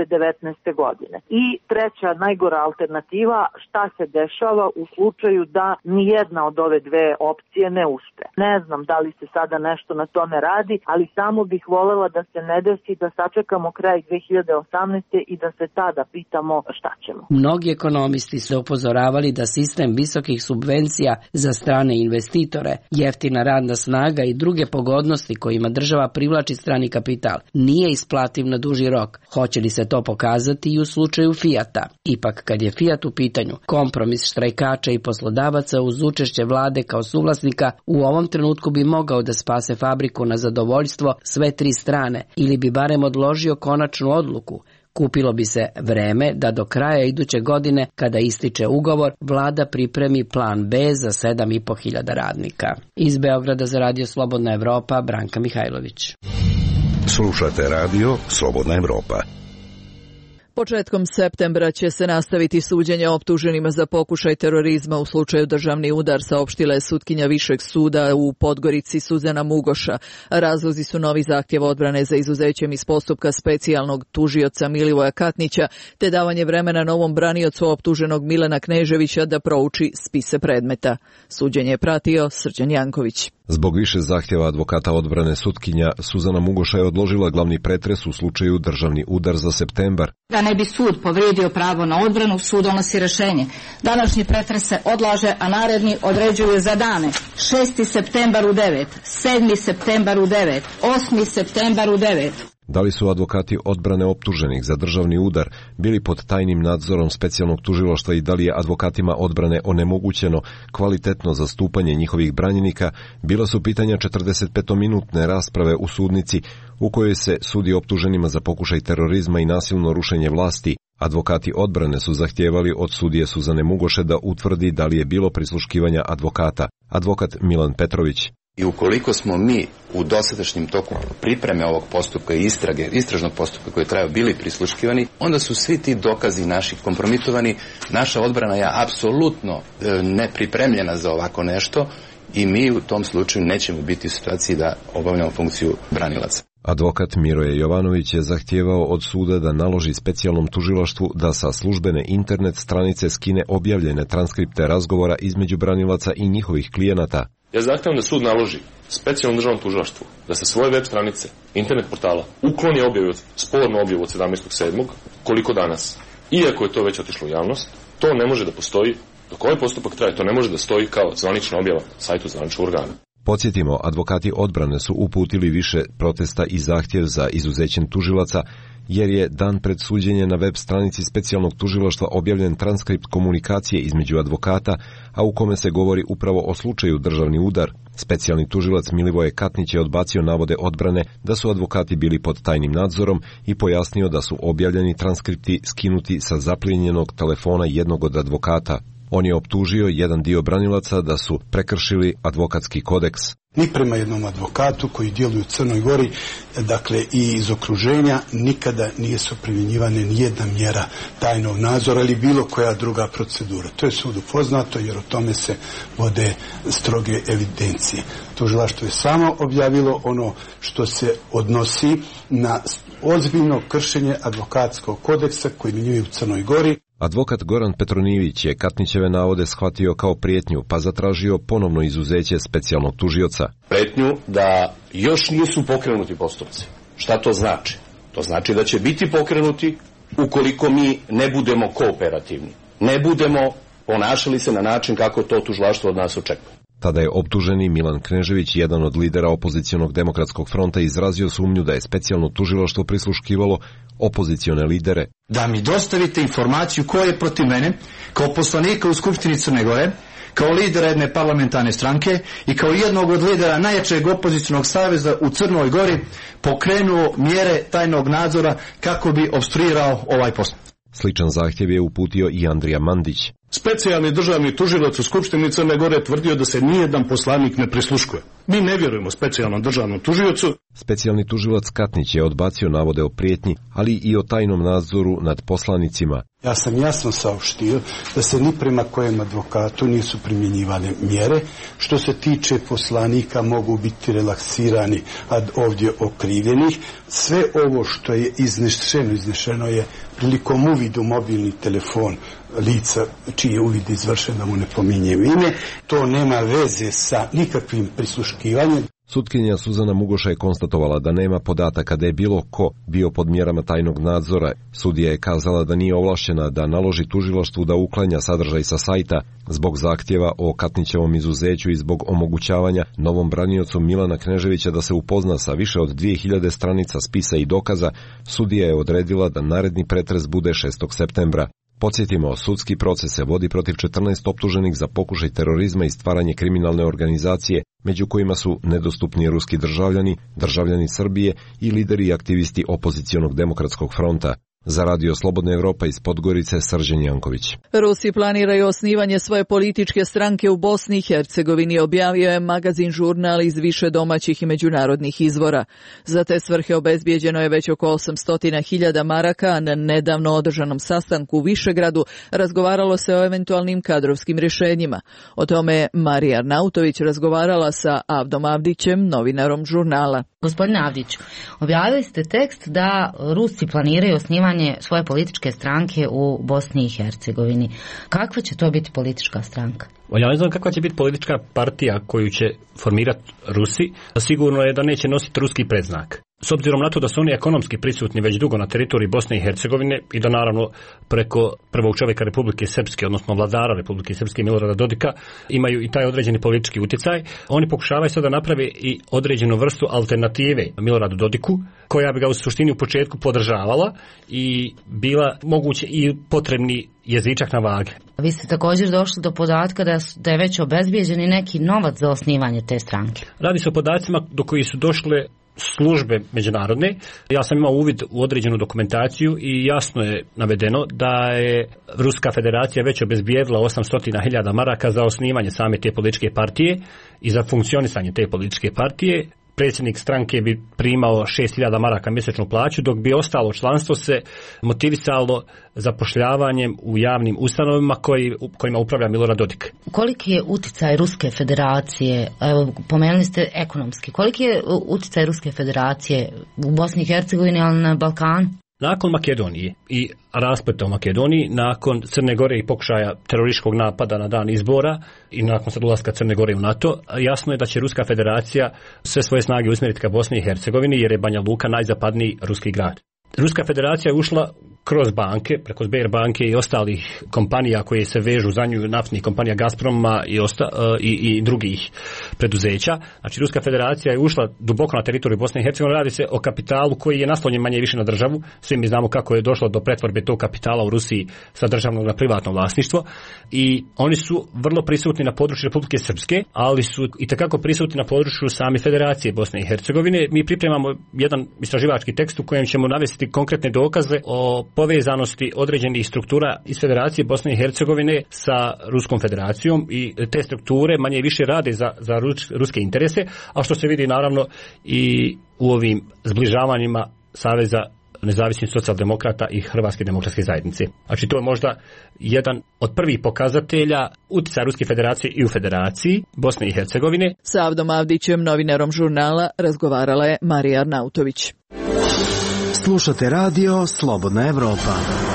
2019. godine. I treća, najgora alternativa, šta se dešava u slučaju da nijedna od ove dve opcije ne uspe. Ne znam da li se sada nešto na tome radi, ali samo bih volela da se ne desi da sačekamo kraj 2018. i da se tada pitamo šta ćemo. Mnogi ekonomisti su upozoravali da sistem visokih subvencija za strane investitore, jeftina radna snaga i druge pogodnosti kojima država privlači strani kapital nije isplativ na duži rok. Hoće li se to pokazati i u slučaju Fiata? Ipak, kad je Fiat u pitanju, kompromis štrajkača i poslodavaca uz učešće vlade kao suvlasnika u ovom trenutku bi mogao da spase fabriku na zadovoljstvo sve tri strane ili bi barem odložio konačnu odluku. Kupilo bi se vreme da do kraja iduće godine, kada ističe ugovor, vlada pripremi plan B za 7.500 radnika. Iz Beograda za Radio Slobodna Evropa, Branka Mihajlović. Slušate Radio Slobodna Evropa. Početkom septembra će se nastaviti suđenje optuženima za pokušaj terorizma u slučaju državni udar, saopštila je sutkinja Višeg suda u Podgorici Suzana Mugoša. Razlozi su novi zahtjev odbrane za izuzećem iz postupka specijalnog tužioca Milivoja Katnića, te davanje vremena novom braniocu optuženog Milana Kneževića da prouči spise predmeta. Suđenje je pratio Srđan Janković. Zbog više zahtjeva advokata odbrane sutkinja Suzana Mugoša je odložila glavni pretres u slučaju državni udar za septembar. Da ne bi sud povrijedio pravo na odbranu, sud donosi rješenje. Današnji pretres se odlaže, a naredni određuje za dane 6. septembar u 9, 7. septembar u 9, 8. septembar u 9. Da li su advokati odbrane optuženih za državni udar bili pod tajnim nadzorom specijalnog tužilaštva i da li je advokatima odbrane onemogućeno kvalitetno zastupanje njihovih branjenika, bila su pitanja 45-minutne rasprave u sudnici u kojoj se sudi optuženima za pokušaj terorizma i nasilno rušenje vlasti. Advokati odbrane su zahtijevali od sudije Suzane Mugoše da utvrdi da li je bilo prisluškivanja advokata. Advokat Milan Petrović. I ukoliko smo mi u dosadašnjem toku pripreme ovog postupka i istražnog postupka koji traju bili prisluškivani, onda su svi ti dokazi naši kompromitovani. Naša odbrana je apsolutno nepripremljena za ovako nešto i mi u tom slučaju nećemo biti u situaciji da obavljamo funkciju branilaca. Advokat Miroje Jovanović je zahtijevao od suda da naloži specijalnom tužilaštvu da sa službene internet stranice skine objavljene transkripte razgovora između branilaca i njihovih klijenata. Ja zahtijevam da sud naloži specijalnom državnom tužilaštvu da sa svoje web stranice, internet portala, ukloni spornu objavu od 17.7. koliko danas. Iako je to već otišlo u javnost, to ne može da postoji, dok ovaj postupak traje, to ne može da stoji kao zvanična objava na sajtu zvaničnog organa. Podsjetimo, advokati odbrane su uputili više protesta i zahtjev za izuzećem tužilaca, jer je dan pred suđenje na web stranici specijalnog tužilaštva objavljen transkript komunikacije između advokata, a u kome se govori upravo o slučaju državni udar. Specijalni tužilac Milivoje Katnić je odbacio navode odbrane da su advokati bili pod tajnim nadzorom i pojasnio da su objavljeni transkripti skinuti sa zaplijenjenog telefona jednog od advokata. On je optužio jedan dio branilaca da su prekršili advokatski kodeks. Ni prema jednom advokatu koji djeluje u Crnoj Gori, dakle i iz okruženja, nikada nije su primjenjivane nijedna mjera tajnog nadzora ili bilo koja druga procedura. To je sudu poznato jer o tome se vode stroge evidencije. Tužilaštvo je samo objavilo ono što se odnosi na ozbiljno kršenje advokatskog kodeksa koji primjenjuje u Crnoj Gori. Advokat Goran Petronijević je Katnićeve navode shvatio kao prijetnju, pa zatražio ponovno izuzeće specijalnog tužioca. Prijetnju da još nisu pokrenuti postupci. Šta to znači? To znači da će biti pokrenuti ukoliko mi ne budemo kooperativni. Ne budemo ponašali se na način kako to tužilaštvo od nas očekuje. Tada je optuženi Milan Knežević, jedan od lidera opozicionog demokratskog fronta, izrazio sumnju da je specijalno tužilaštvo prisluškivalo opozicione lidere. Da mi dostavite informaciju ko je protiv mene, kao poslanika u Skupštini Crne Gore, kao lidera jedne parlamentarne stranke i kao jednog od lidera najjačeg opozicionog saveza u Crnoj Gori pokrenuo mjere tajnog nadzora kako bi opstruirao ovaj postupak. Sličan zahtjev je uputio i Andrija Mandić. Specijalni državni tužilac u Skupštini Crne Gore tvrdio da se nijedan poslanik ne prisluškuje. Mi ne vjerujemo specijalnom državnom tužiocu. Specijalni tužilac Katnić je odbacio navode o prijetnji, ali i o tajnom nadzoru nad poslanicima. Ja sam jasno saopštio da se ni prema kojem advokatu nisu primjenjivane mjere. Što se tiče poslanika mogu biti relaksirani ad ovdje okrivljenih. Sve ovo što je iznešeno je prilikom uvidu mobilni telefon lica čiji je uvid izvršen, da mu ne pominjem ime. To nema veze sa nikakvim prisluškivanjem. Sutkinja Suzana Mugoša je konstatovala da nema podataka da je bilo ko bio pod mjerama tajnog nadzora. Sudija je kazala da nije ovlašćena da naloži tužilaštvu da uklanja sadržaj sa sajta zbog zahtjeva o Katnićevom izuzeću i zbog omogućavanja novom braniocu Milana Kneževića da se upozna sa više od 2000 stranica spisa i dokaza. Sudija je odredila da naredni pretres bude 6. septembra. Podsjetimo, sudski proces se vodi protiv 14 optuženih za pokušaj terorizma i stvaranje kriminalne organizacije, među kojima su nedostupni ruski državljani, državljani Srbije i lideri i aktivisti opozicionog demokratskog fronta. Za Radio Slobodna Evropa iz Podgorice, Srđan Janković. Rusi planiraju osnivanje svoje političke stranke u Bosni i Hercegovini, objavio je magazin Žurnal iz više domaćih i međunarodnih izvora. Za te svrhe obezbijeđeno je već oko 800.000 maraka, a na nedavno održanom sastanku u Višegradu razgovaralo se o eventualnim kadrovskim rješenjima. O tome je Marija Arnautović razgovarala sa Avdom Avdićem, novinarom Žurnala. Gospodine Avdiću, objavili ste tekst da Rusi planiraju osnivanje svoje političke stranke u Bosni i Hercegovini. Kakva će to biti politička stranka? Ja ne znam kakva će biti politička partija koju će formirati Rusi. Sigurno je da neće nositi ruski predznak. S obzirom na to da su oni ekonomski prisutni već dugo na teritoriji Bosne i Hercegovine i da naravno preko prvog čovjeka Republike Srpske, odnosno vladara Republike Srpske Milorada Dodika, imaju i taj određeni politički utjecaj, oni pokušavaju sada da naprave i određenu vrstu alternative Miloradu Dodiku, koja bi ga u suštini u početku podržavala i bila moguće i potrebni jezičak na vage. Vi ste također došli do podatka da je već obezbijeđen i neki novac za osnivanje te stranke. Radi se o podacima do koji su došle službe međunarodne. Ja sam imao uvid u određenu dokumentaciju i jasno je navedeno da je Ruska federacija već obezbijedila 800.000 maraka za osnivanje same te političke partije i za funkcionisanje te političke partije. predsjednik stranke bi primao 6.000 maraka mjesečnu plaću, dok bi ostalo članstvo se motivisalo zapošljavanjem u javnim ustanovama kojima upravlja Milorad Dodik. Koliki je uticaj Ruske federacije, evo pomenuli ste ekonomski, koliki je uticaj Ruske federacije u Bosni i Hercegovini, ali na Balkanu? Nakon Makedonije i raspleta u Makedoniji, nakon Crne Gore i pokušaja terorističkog napada na dan izbora i nakon sad ulaska Crne Gore u NATO, jasno je da će Ruska federacija sve svoje snage usmjeriti ka Bosni i Hercegovini, jer je Banja Luka najzapadniji ruski grad. Ruska federacija je ušla kroz banke, preko Sber banke i ostalih kompanija koje se vežu za nju, naftnih kompanija Gazproma i drugih preduzeća. Znači, Ruska federacija je ušla duboko na teritoriju Bosne i Hercegovine. Radi se o kapitalu koji je naslonjen manje više na državu. Svi mi znamo kako je došlo do pretvorbe tog kapitala u Rusiji sa državnog na privatno vlasništvo. I oni su vrlo prisutni na području Republike Srpske, ali su itekako prisutni na području same Federacije Bosne i Hercegovine. Mi pripremamo jedan istraživački tekst u kojem ćemo navesti konkretne dokaze o povezanosti određenih struktura iz Federacije Bosne i Hercegovine sa Ruskom federacijom, i te strukture manje i više rade za ruske interese, a što se vidi naravno i u ovim zbližavanjima Saveza nezavisnih socijaldemokrata i Hrvatske demokratske zajednice. Znači, to je možda jedan od prvih pokazatelja utjecaja Ruske federacije i u Federaciji Bosne i Hercegovine. Sa Avdom Avdićem, novinarom žurnala, razgovarala je Marija Arnautović. Slušate radio Slobodna Evropa.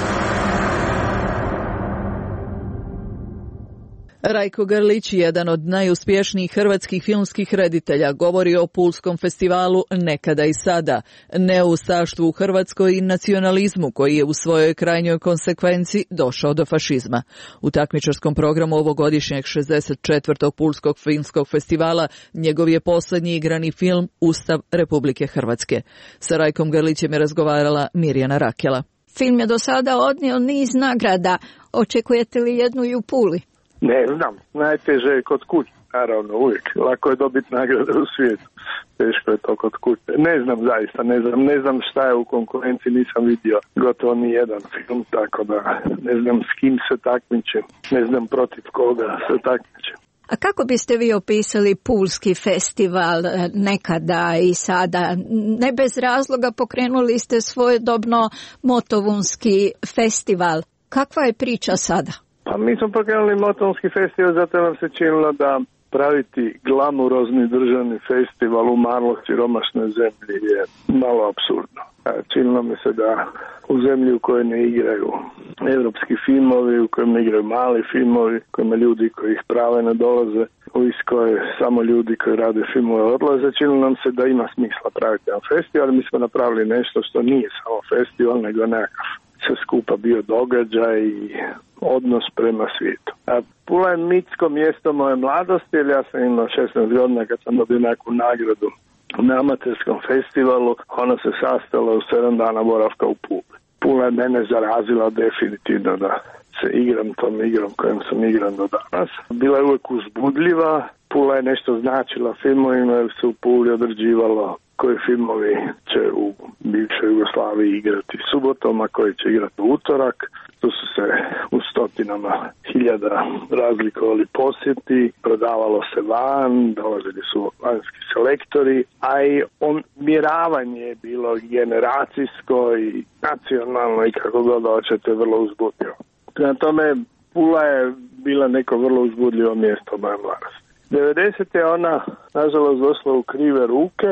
Rajko Grlić, jedan od najuspješnijih hrvatskih filmskih reditelja, govori o Pulskom festivalu Nekada i sada, neustaštvu u Hrvatskoj i nacionalizmu koji je u svojoj krajnjoj konsekvenci došao do fašizma. U takmičarskom programu ovogodišnjeg 64. Pulskog filmskog festivala njegov je posljednji igrani film Ustav Republike Hrvatske. Sa Rajkom Grlićem je razgovarala Mirjana Rakela. Film je do sada odnio niz nagrada. Očekujete li jednu i u Puli? Ne znam, najteže je kod kuće, naravno, uvijek. Lako je dobiti nagrade u svijetu, teško je to kod kuće. Ne znam zaista, ne znam šta je u konkurenciji, nisam vidio gotovo ni jedan film, tako da ne znam s kim se takmičem, ne znam protiv koga se takmičem. A kako biste vi opisali Pulski festival Nekada i sada? Ne bez razloga pokrenuli ste svojedobno Motovunski festival. Kakva je priča sada? Pa mi smo pokrenuli Motovunski festival, zato nam se činilo da praviti glamurozni državni festival u maloj siromašnoj zemlji je malo apsurdno. Činilo mi se da u zemlji u kojoj ne igraju evropski filmovi, u kojem ne igraju mali filmovi, u kojima ljudi koji ih prave ne dolaze, u kojoj samo ljudi koji rade filmove odlaze, činilo nam se da ima smisla praviti jedan festival. Mi smo napravili nešto što nije samo festival, nego nekakav sve skupa bio događaj i odnos prema svijetu. A Pula je mitsko mjesto moje mladosti, jer ja sam imao 16 godina kad sam dobio neku nagradu na amaterskom festivalu. Ona se sastala u 7 dana boravka u Puli. Pula je mene zarazila definitivno da se igram tom igrom kojom sam igran do danas. Bila je uvijek uzbudljiva. Pula je nešto značila filmovima, jer se u Puli određivalo koji filmovi će u bivšoj Jugoslaviji igrati subotom, a koji će igrati u utorak. Tu su se u stotinama hiljada razlikovali posjeti, prodavalo se van, dolazili su vanjski selektori, a i odmjeravanje je bilo generacijsko i nacionalno i kako god hoćete vrlo uzbudljivo. Prema tome, Pula je bila neko vrlo uzbudljivo mjesto moje mladosti. 90. je ona, nažalost, došla u krive ruke,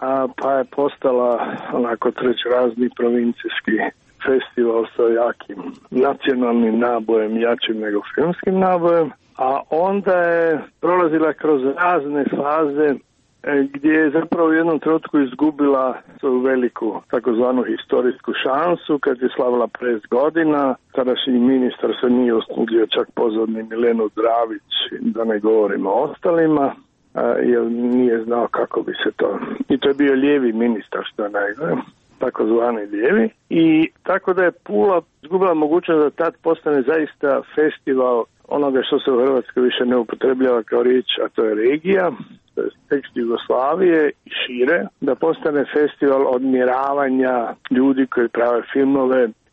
pa je postala onako trećerazni provincijski festival sa jakim nacionalnim nabojem, jačim nego filmskim nabojem, a onda je prolazila kroz razne faze gdje je zapravo u jednom trenutku izgubila svoju veliku takozvanu historijsku šansu kad je slavila 50 godina. Tadašnji ministar se nije usudio čak pozvati ni Milenu Dravić, da ne govorimo o ostalima, jer nije znao kako bi se to... I to je bio lijevi ministar, što je najgore, takozvani lijevi. I tako da je Pula izgubila mogućnost da tad postane zaista festival onoga što se u Hrvatskoj više ne upotrebljava kao riječ, a to je regija, to je tekst Jugoslavije i šire, da postane festival odmjeravanja ljudi koji prave filmove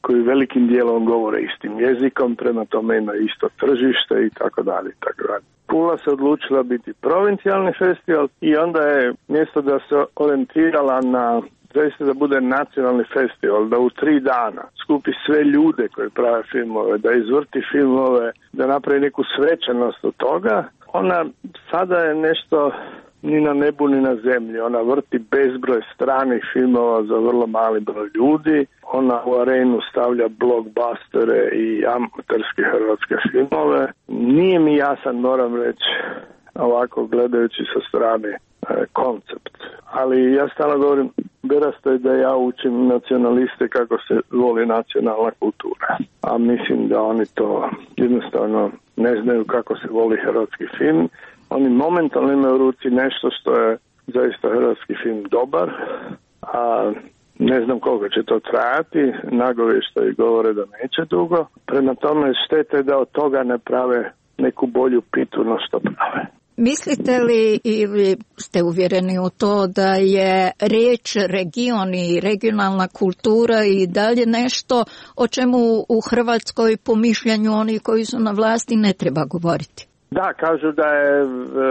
koji velikim dijelom govore istim jezikom, prema tome ima isto tržište i tako dalje. Pula se odlučila biti provincijalni festival i onda je mjesto da se orijentirala na zaista da bude nacionalni festival, da u 3 dana skupi sve ljude koji prave filmove, da izvrti filmove, da napravi neku svečanost od toga. Ona sada je nešto ni na nebu ni na zemlji. Ona vrti bezbroj stranih filmova za vrlo mali broj ljudi. Ona u arenu stavlja blockbustere i amaterske hrvatske filmove. Nije mi jasan, moram reći, ovako gledajući sa strane koncept. Ali ja stalno govorim, berasto je da ja učim nacionaliste kako se voli nacionalna kultura. A mislim da oni to jednostavno ne znaju kako se voli hrvatski film. Oni momentalno imaju u ruci nešto što je zaista hrvatski film dobar, a ne znam koliko će to trajati, nagovještaji govore da neće dugo. Prema tome štete da od toga ne prave neku bolju pitu no što prave. Mislite li ili ste uvjereni u to da je riječ region i regionalna kultura i dalje nešto o čemu u Hrvatskoj po mišljenju onih koji su na vlasti ne treba govoriti? Da, kažu da je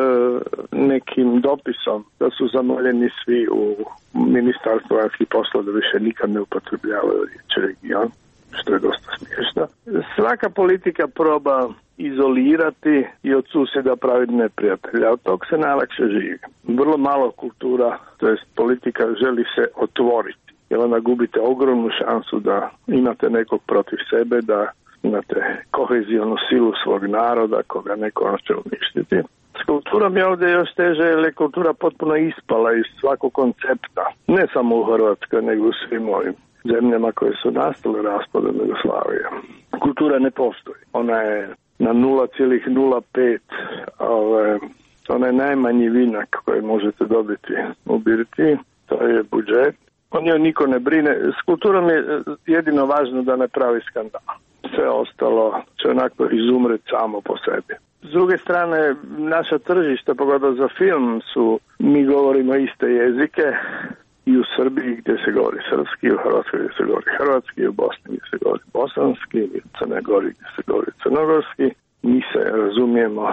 nekim dopisom da su zamoljeni svi u Ministarstvu vanjskih poslova da više nikad ne upotrebljavaju riječ region, što je dosta smiješno. Svaka politika proba izolirati i od susjeda praviti neprijatelja. Od tog se najlakše živi. Vrlo malo kultura, to jest politika, želi se otvoriti. Jer onda gubite ogromnu šansu da imate nekog protiv sebe, da imate kohezijonu silu svog naroda koga neko hoće uništiti. S kulturom je ovdje još teže jer je kultura potpuno ispala iz svakog koncepta. Ne samo u Hrvatskoj, nego u svim ovim zemljama koje su nastale raspadom Jugoslavije. Kultura ne postoji. Ona je na 0,05, ona je najmanji vinak koji možete dobiti u birtiji, to je budžet. O njoj niko ne brine. S kulturom je jedino važno da ne pravi skandal. Sve ostalo će onako izumreti samo po sebi. S druge strane, naša tržišta, pogotovo za film, mi govorimo iste jezike, i u Srbiji gdje se govori srpski, u Hrvatskoj gdje se govori hrvatski, u Bosni gdje se govori bosanski, i u Crnoj Gori gdje se govori crnogorski. Mi se razumijemo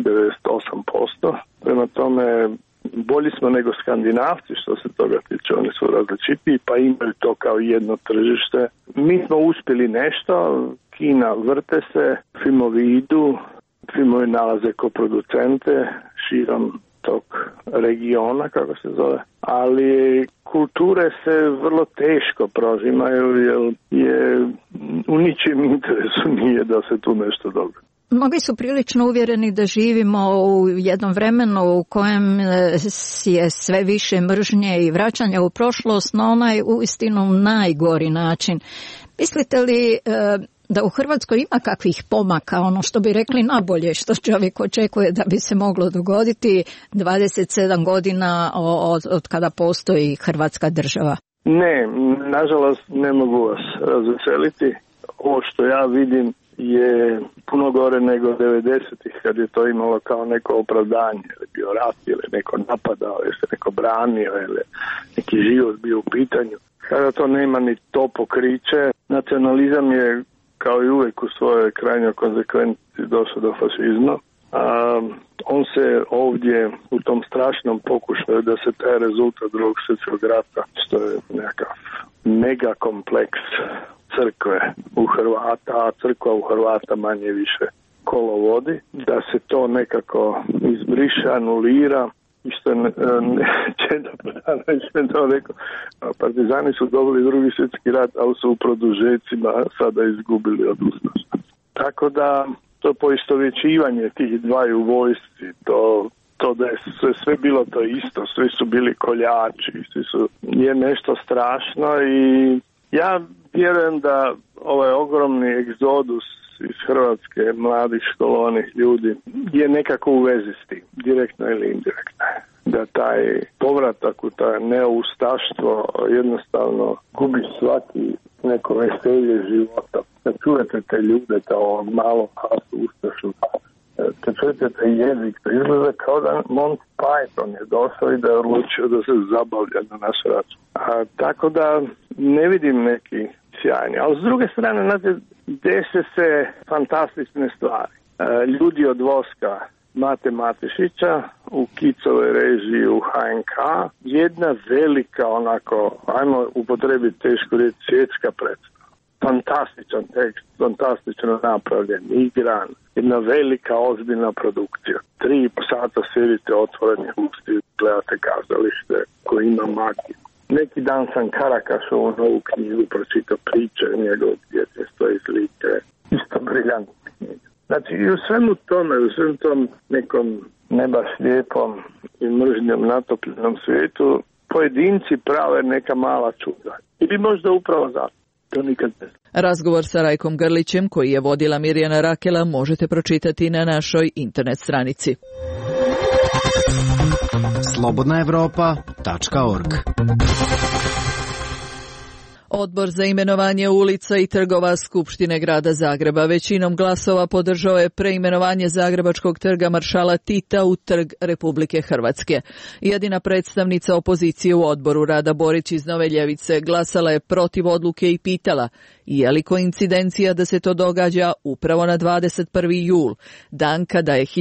98%. Prema tome, bolji smo nego Skandinavci što se toga tiče, oni su različitiji pa imaju to kao jedno tržište. Mi smo uspjeli nešto, kina vrte se, filmovi idu, filmovi nalaze koproducente širom tog regiona, kako se zove, ali kulture se vrlo teško prožimaju jer je u ničem interesu nije da se tu nešto dogodi. Mnogi su prilično uvjereni da živimo u jednom vremenu u kojem je sve više mržnje i vraćanja u prošlost na onaj uistinu najgori način. Mislite li da u Hrvatskoj ima kakvih pomaka, ono što bi rekli nabolje, što čovjek očekuje da bi se moglo dogoditi 27 godina od kada postoji Hrvatska država? Ne, nažalost ne mogu vas razveseliti. Ovo što ja vidim je puno gore nego 90-ih kad je to imalo kao neko opravdanje, ili bio rat, ili neko napadao, ili se neko branio, ili neki život bio u pitanju. Kada to nema ni to pokriće, nacionalizam je kao i uvijek u svojoj krajnjoj konsekvenciji došao do fašizma. On se ovdje u tom strašnom pokušaju da se taj rezultat drugog svjetskog rata, što je nekakav mega kompleks crkve u Hrvata, a crkva u Hrvata manje više kolo vodi, da se to nekako izbriše, anulira i što je to rekao, partizani su dobili drugi svjetski rat, ali su u produžecima sada izgubili od ustaša. Tako da to poistovjećivanje tih dvaju vojsci, to da je sve bilo to isto, svi su bili koljači, je nešto strašno i ja vjerujem da ovaj ogromni egzodus iz Hrvatske mladih školovanih ljudi je nekako u vezi s tim, direktno ili indirektno. Da taj povratak u taj neoustaštvo jednostavno gubi svaki neko veselje života. Kad čujete te ljude kao malo hasu ustašu, kad čujete te jezik, to izgleda kao da Monty Python je došao i da je odlučio da se zabavlja na naš račun. Tako da ne vidim neki sjajni. Ali s druge strane, znate, dese se fantastične stvari. Ljudi od voska Mate Matešića u Kicovoj režiji u HNK, jedna velika, onako, ajmo upotrebiti tešku riječ, svjetska predstava. Fantastičan tekst, fantastično napravljen, igran, jedna velika, ozbiljna produkcija. 3 sata sjedite otvorenih usti, gledate kazalište koje ima magiju. Neki dan sam Karakašovu novu knjigu pročitao, priče njegovog djetinjstva iz Like. Isto briljantna knjiga. Znači, i u svemu tome, u svemu tom nekom ne baš lijepom i mržnjom natopljenom svijetu, pojedinci prave neka mala čuda. Ili možda upravo zato. To nikad ne. Razgovor sa Rajkom Grlićem, koji je vodila Mirjana Rakela, možete pročitati na našoj internet stranici. slobodnaevropa.org. Odbor za imenovanje ulica i trgova Skupštine grada Zagreba većinom glasova podržao je preimenovanje Zagrebačkog trga Maršala Tita u Trg Republike Hrvatske. Jedina predstavnica opozicije u odboru, Rada Borić iz Nove Ljevice, glasala je protiv odluke i pitala je li koincidencija da se to događa upravo na 21. jul, dan kada je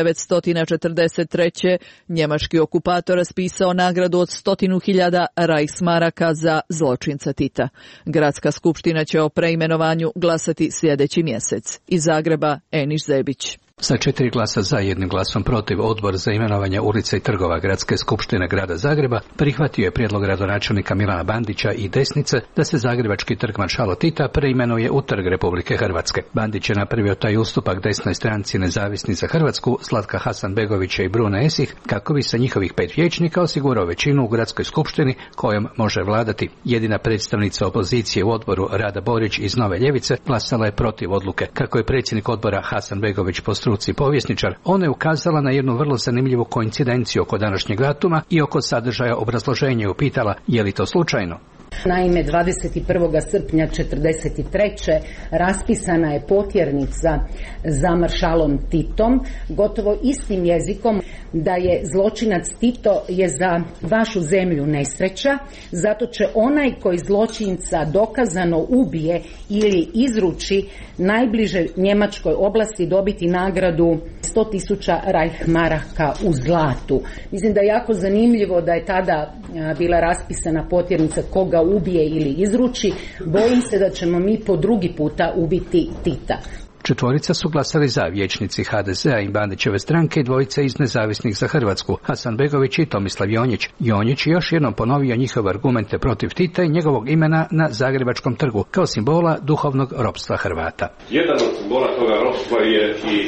1943. njemački okupator raspisao nagradu od 100.000 Reichsmaraka za zločinca Tita. Gradska skupština će o preimenovanju glasati sljedeći mjesec. Iz Zagreba, Eniš Zebić. Sa 4 glasa za i 1 glasom protiv, Odbor za imenovanje ulica i trgova Gradske skupštine grada Zagreba prihvatio je prijedlog gradonačelnika Milana Bandića i desnice da se Zagrebački trg Maršala Tita preimenuje u Trg Republike Hrvatske. Bandić je napravio taj ustupak desnoj stranci Nezavisni za Hrvatsku, Zlatka Hasanbegovića i Brune Esih, kako bi sa njihovih 5 vijećnika osigurao većinu u Gradskoj skupštini kojom može vladati. Jedina predstavnica opozicije u odboru, Rada Borić iz Nove Ljevice, glasala je protiv odluke. Kako je predsjednik odbora Hasanbegović po struci povjesničar, ona je ukazala na jednu vrlo zanimljivu koincidenciju oko današnjeg datuma i oko sadržaja obrazloženja i upitala je li to slučajno. Naime, 21. srpnja 1943. raspisana je potjernica za maršalom Titom, gotovo istim jezikom, da je zločinac Tito je za vašu zemlju nesreća, zato će onaj koji zločinca dokazano ubije ili izruči najbliže njemačkoj oblasti dobiti nagradu 100.000 Reichsmaraka u zlatu. Mislim da je jako zanimljivo da je tada bila raspisana potjernica koga ubije ili izruči. Bojim se da ćemo mi po drugi puta ubiti Tita. 4 su glasali za, vijećnici HDZ-a i Bandićeve stranke i 2 iz Nezavisnih za Hrvatsku, Hasanbegović i Tomislav Jonjić. Jonjić je još jednom ponovio njihove argumente protiv Tita i njegovog imena na Zagrebačkom trgu kao simbola duhovnog ropstva Hrvata. Jedan od simbola toga ropstva je i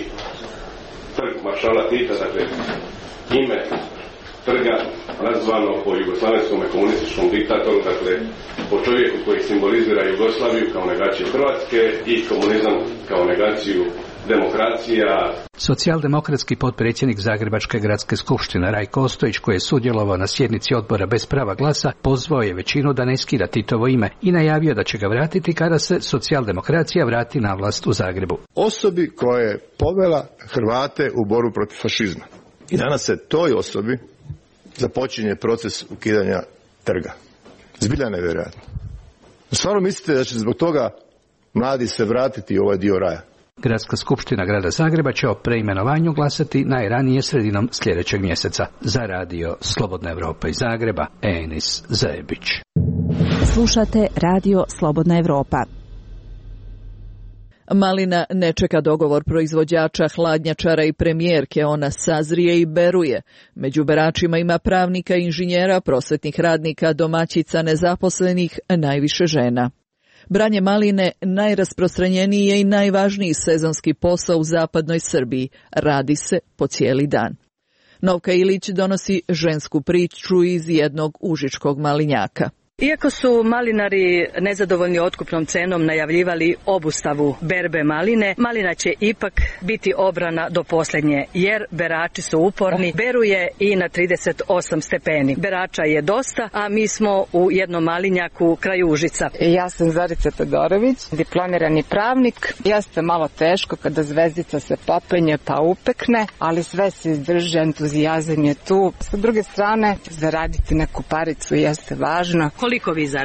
trg Maršala Tita, dakle ime trga nazvano po jugoslavenskom komunističkom diktatoru, dakle po čovjeku koji simbolizira Jugoslaviju kao negaciju Hrvatske i komunizam kao negaciju demokracija. Socijaldemokratski potpredsjednik Zagrebačke gradske skupštine Rajko Ostojić, koji je sudjelovao na sjednici odbora bez prava glasa, pozvao je većinu da ne skida Titovo ime i najavio da će ga vratiti kada se socijaldemokracija vrati na vlast u Zagrebu. Osobi koja je povela Hrvate u borbu protiv fašizma. I danas se toj osobi započinje proces ukidanja trga. Zbilja nevjerojatno. Stvarno mislite da će zbog toga mladi se vratiti u ovaj dio raja? Gradska skupština grada Zagreba će o preimenovanju glasati najranije sredinom sljedećeg mjeseca. Za radio Slobodna Evropa iz Zagreba, Enis Zajebić. Slušate radio Slobodna Evropa. Malina ne čeka dogovor proizvođača, hladnjačara i premijerke, ona sazrije i beruje. Među beračima ima pravnika, inženjera, prosvetnih radnika, domaćica, nezaposlenih, najviše žena. Branje maline najrasprostranjeniji je i najvažniji sezonski posao u zapadnoj Srbiji. Radi se po cijeli dan. Novka Ilić donosi žensku priču iz jednog užičkog malinjaka. Iako su malinari nezadovoljni otkupnom cenom najavljivali obustavu berbe maline, malina će ipak biti obrana do posljednje, jer berači su uporni, beruje i na 38 stepeni. Berača je dosta, a mi smo u jednom malinjaku kraj Užica. Ja sam Zorica Todorović, diplomirani pravnik. Jeste malo teško kada zvezdica se popenje pa upekne, ali sve se izdrži, entuzijazam je tu. Sa druge strane, zaraditi neku paricu jeste važno. Koliko vi zaradite?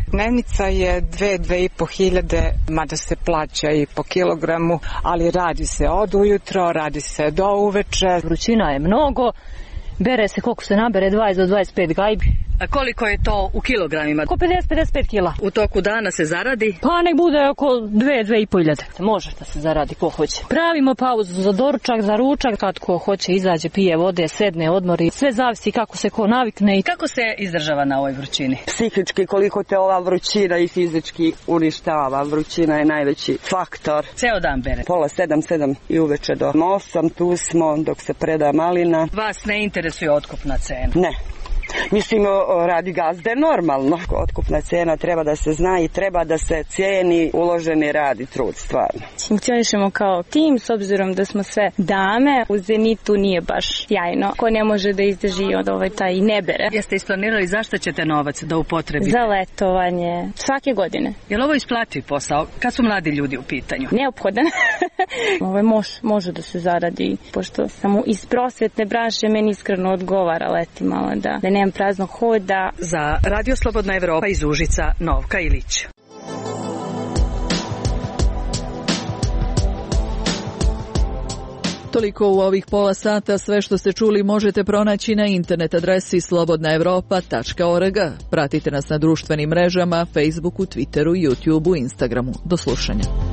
Dnevnica je 2-2,5 hiljade, mada se plaća i po kilogramu, ali radi se od ujutro, radi se do uveče. Vrućina je mnogo, bere se koliko se nabere, 20 do 25 gajbi. A koliko je to u kilogramima? Oko 50-55 kila. U toku dana se zaradi? Pa nek bude oko 2-2,5 hiljade. Može da se zaradi ko hoće. Pravimo pauzu za doručak, za ručak, kad ko hoće izađe, pije vode, sedne, odmori. Sve zavisi kako se ko navikne. I kako se izdržava na ovoj vrućini? Psihički, koliko te ova vrućina i fizički uništava. Vrućina je najveći faktor. Ceo dan bere? Pola 7 i uveče do 8, tu smo dok se preda malina. Vas ne interesuje otkupna cena? Ne. Mislim, radi gazde normalno. Otkupna cena treba da se zna i treba da se cijeni uloženi rad i trud, stvarno. Funkcionišemo kao tim, s obzirom da smo sve dame. U Zenitu nije baš jajno. Ko ne može da izdrži od taj ne bere. Jeste isplanirali zašto ćete novac da upotrebite? Za letovanje. Svake godine. Je li ovo isplativ posao? Kad su mladi ljudi u pitanju? Neophodan. Ovo može da se zaradi, pošto samo iz prosvetne branše meni iskreno odgovara leti malo da nemam praznog hoda. Za Radio Slobodna Evropa iz Užica, Novka Ilić. Toliko u ovih pola sata. Sve što ste čuli možete pronaći na internet adresi slobodnaevropa.org. Pratite nas na društvenim mrežama, Facebooku, Twitteru, YouTubeu, Instagramu. Do slušanja.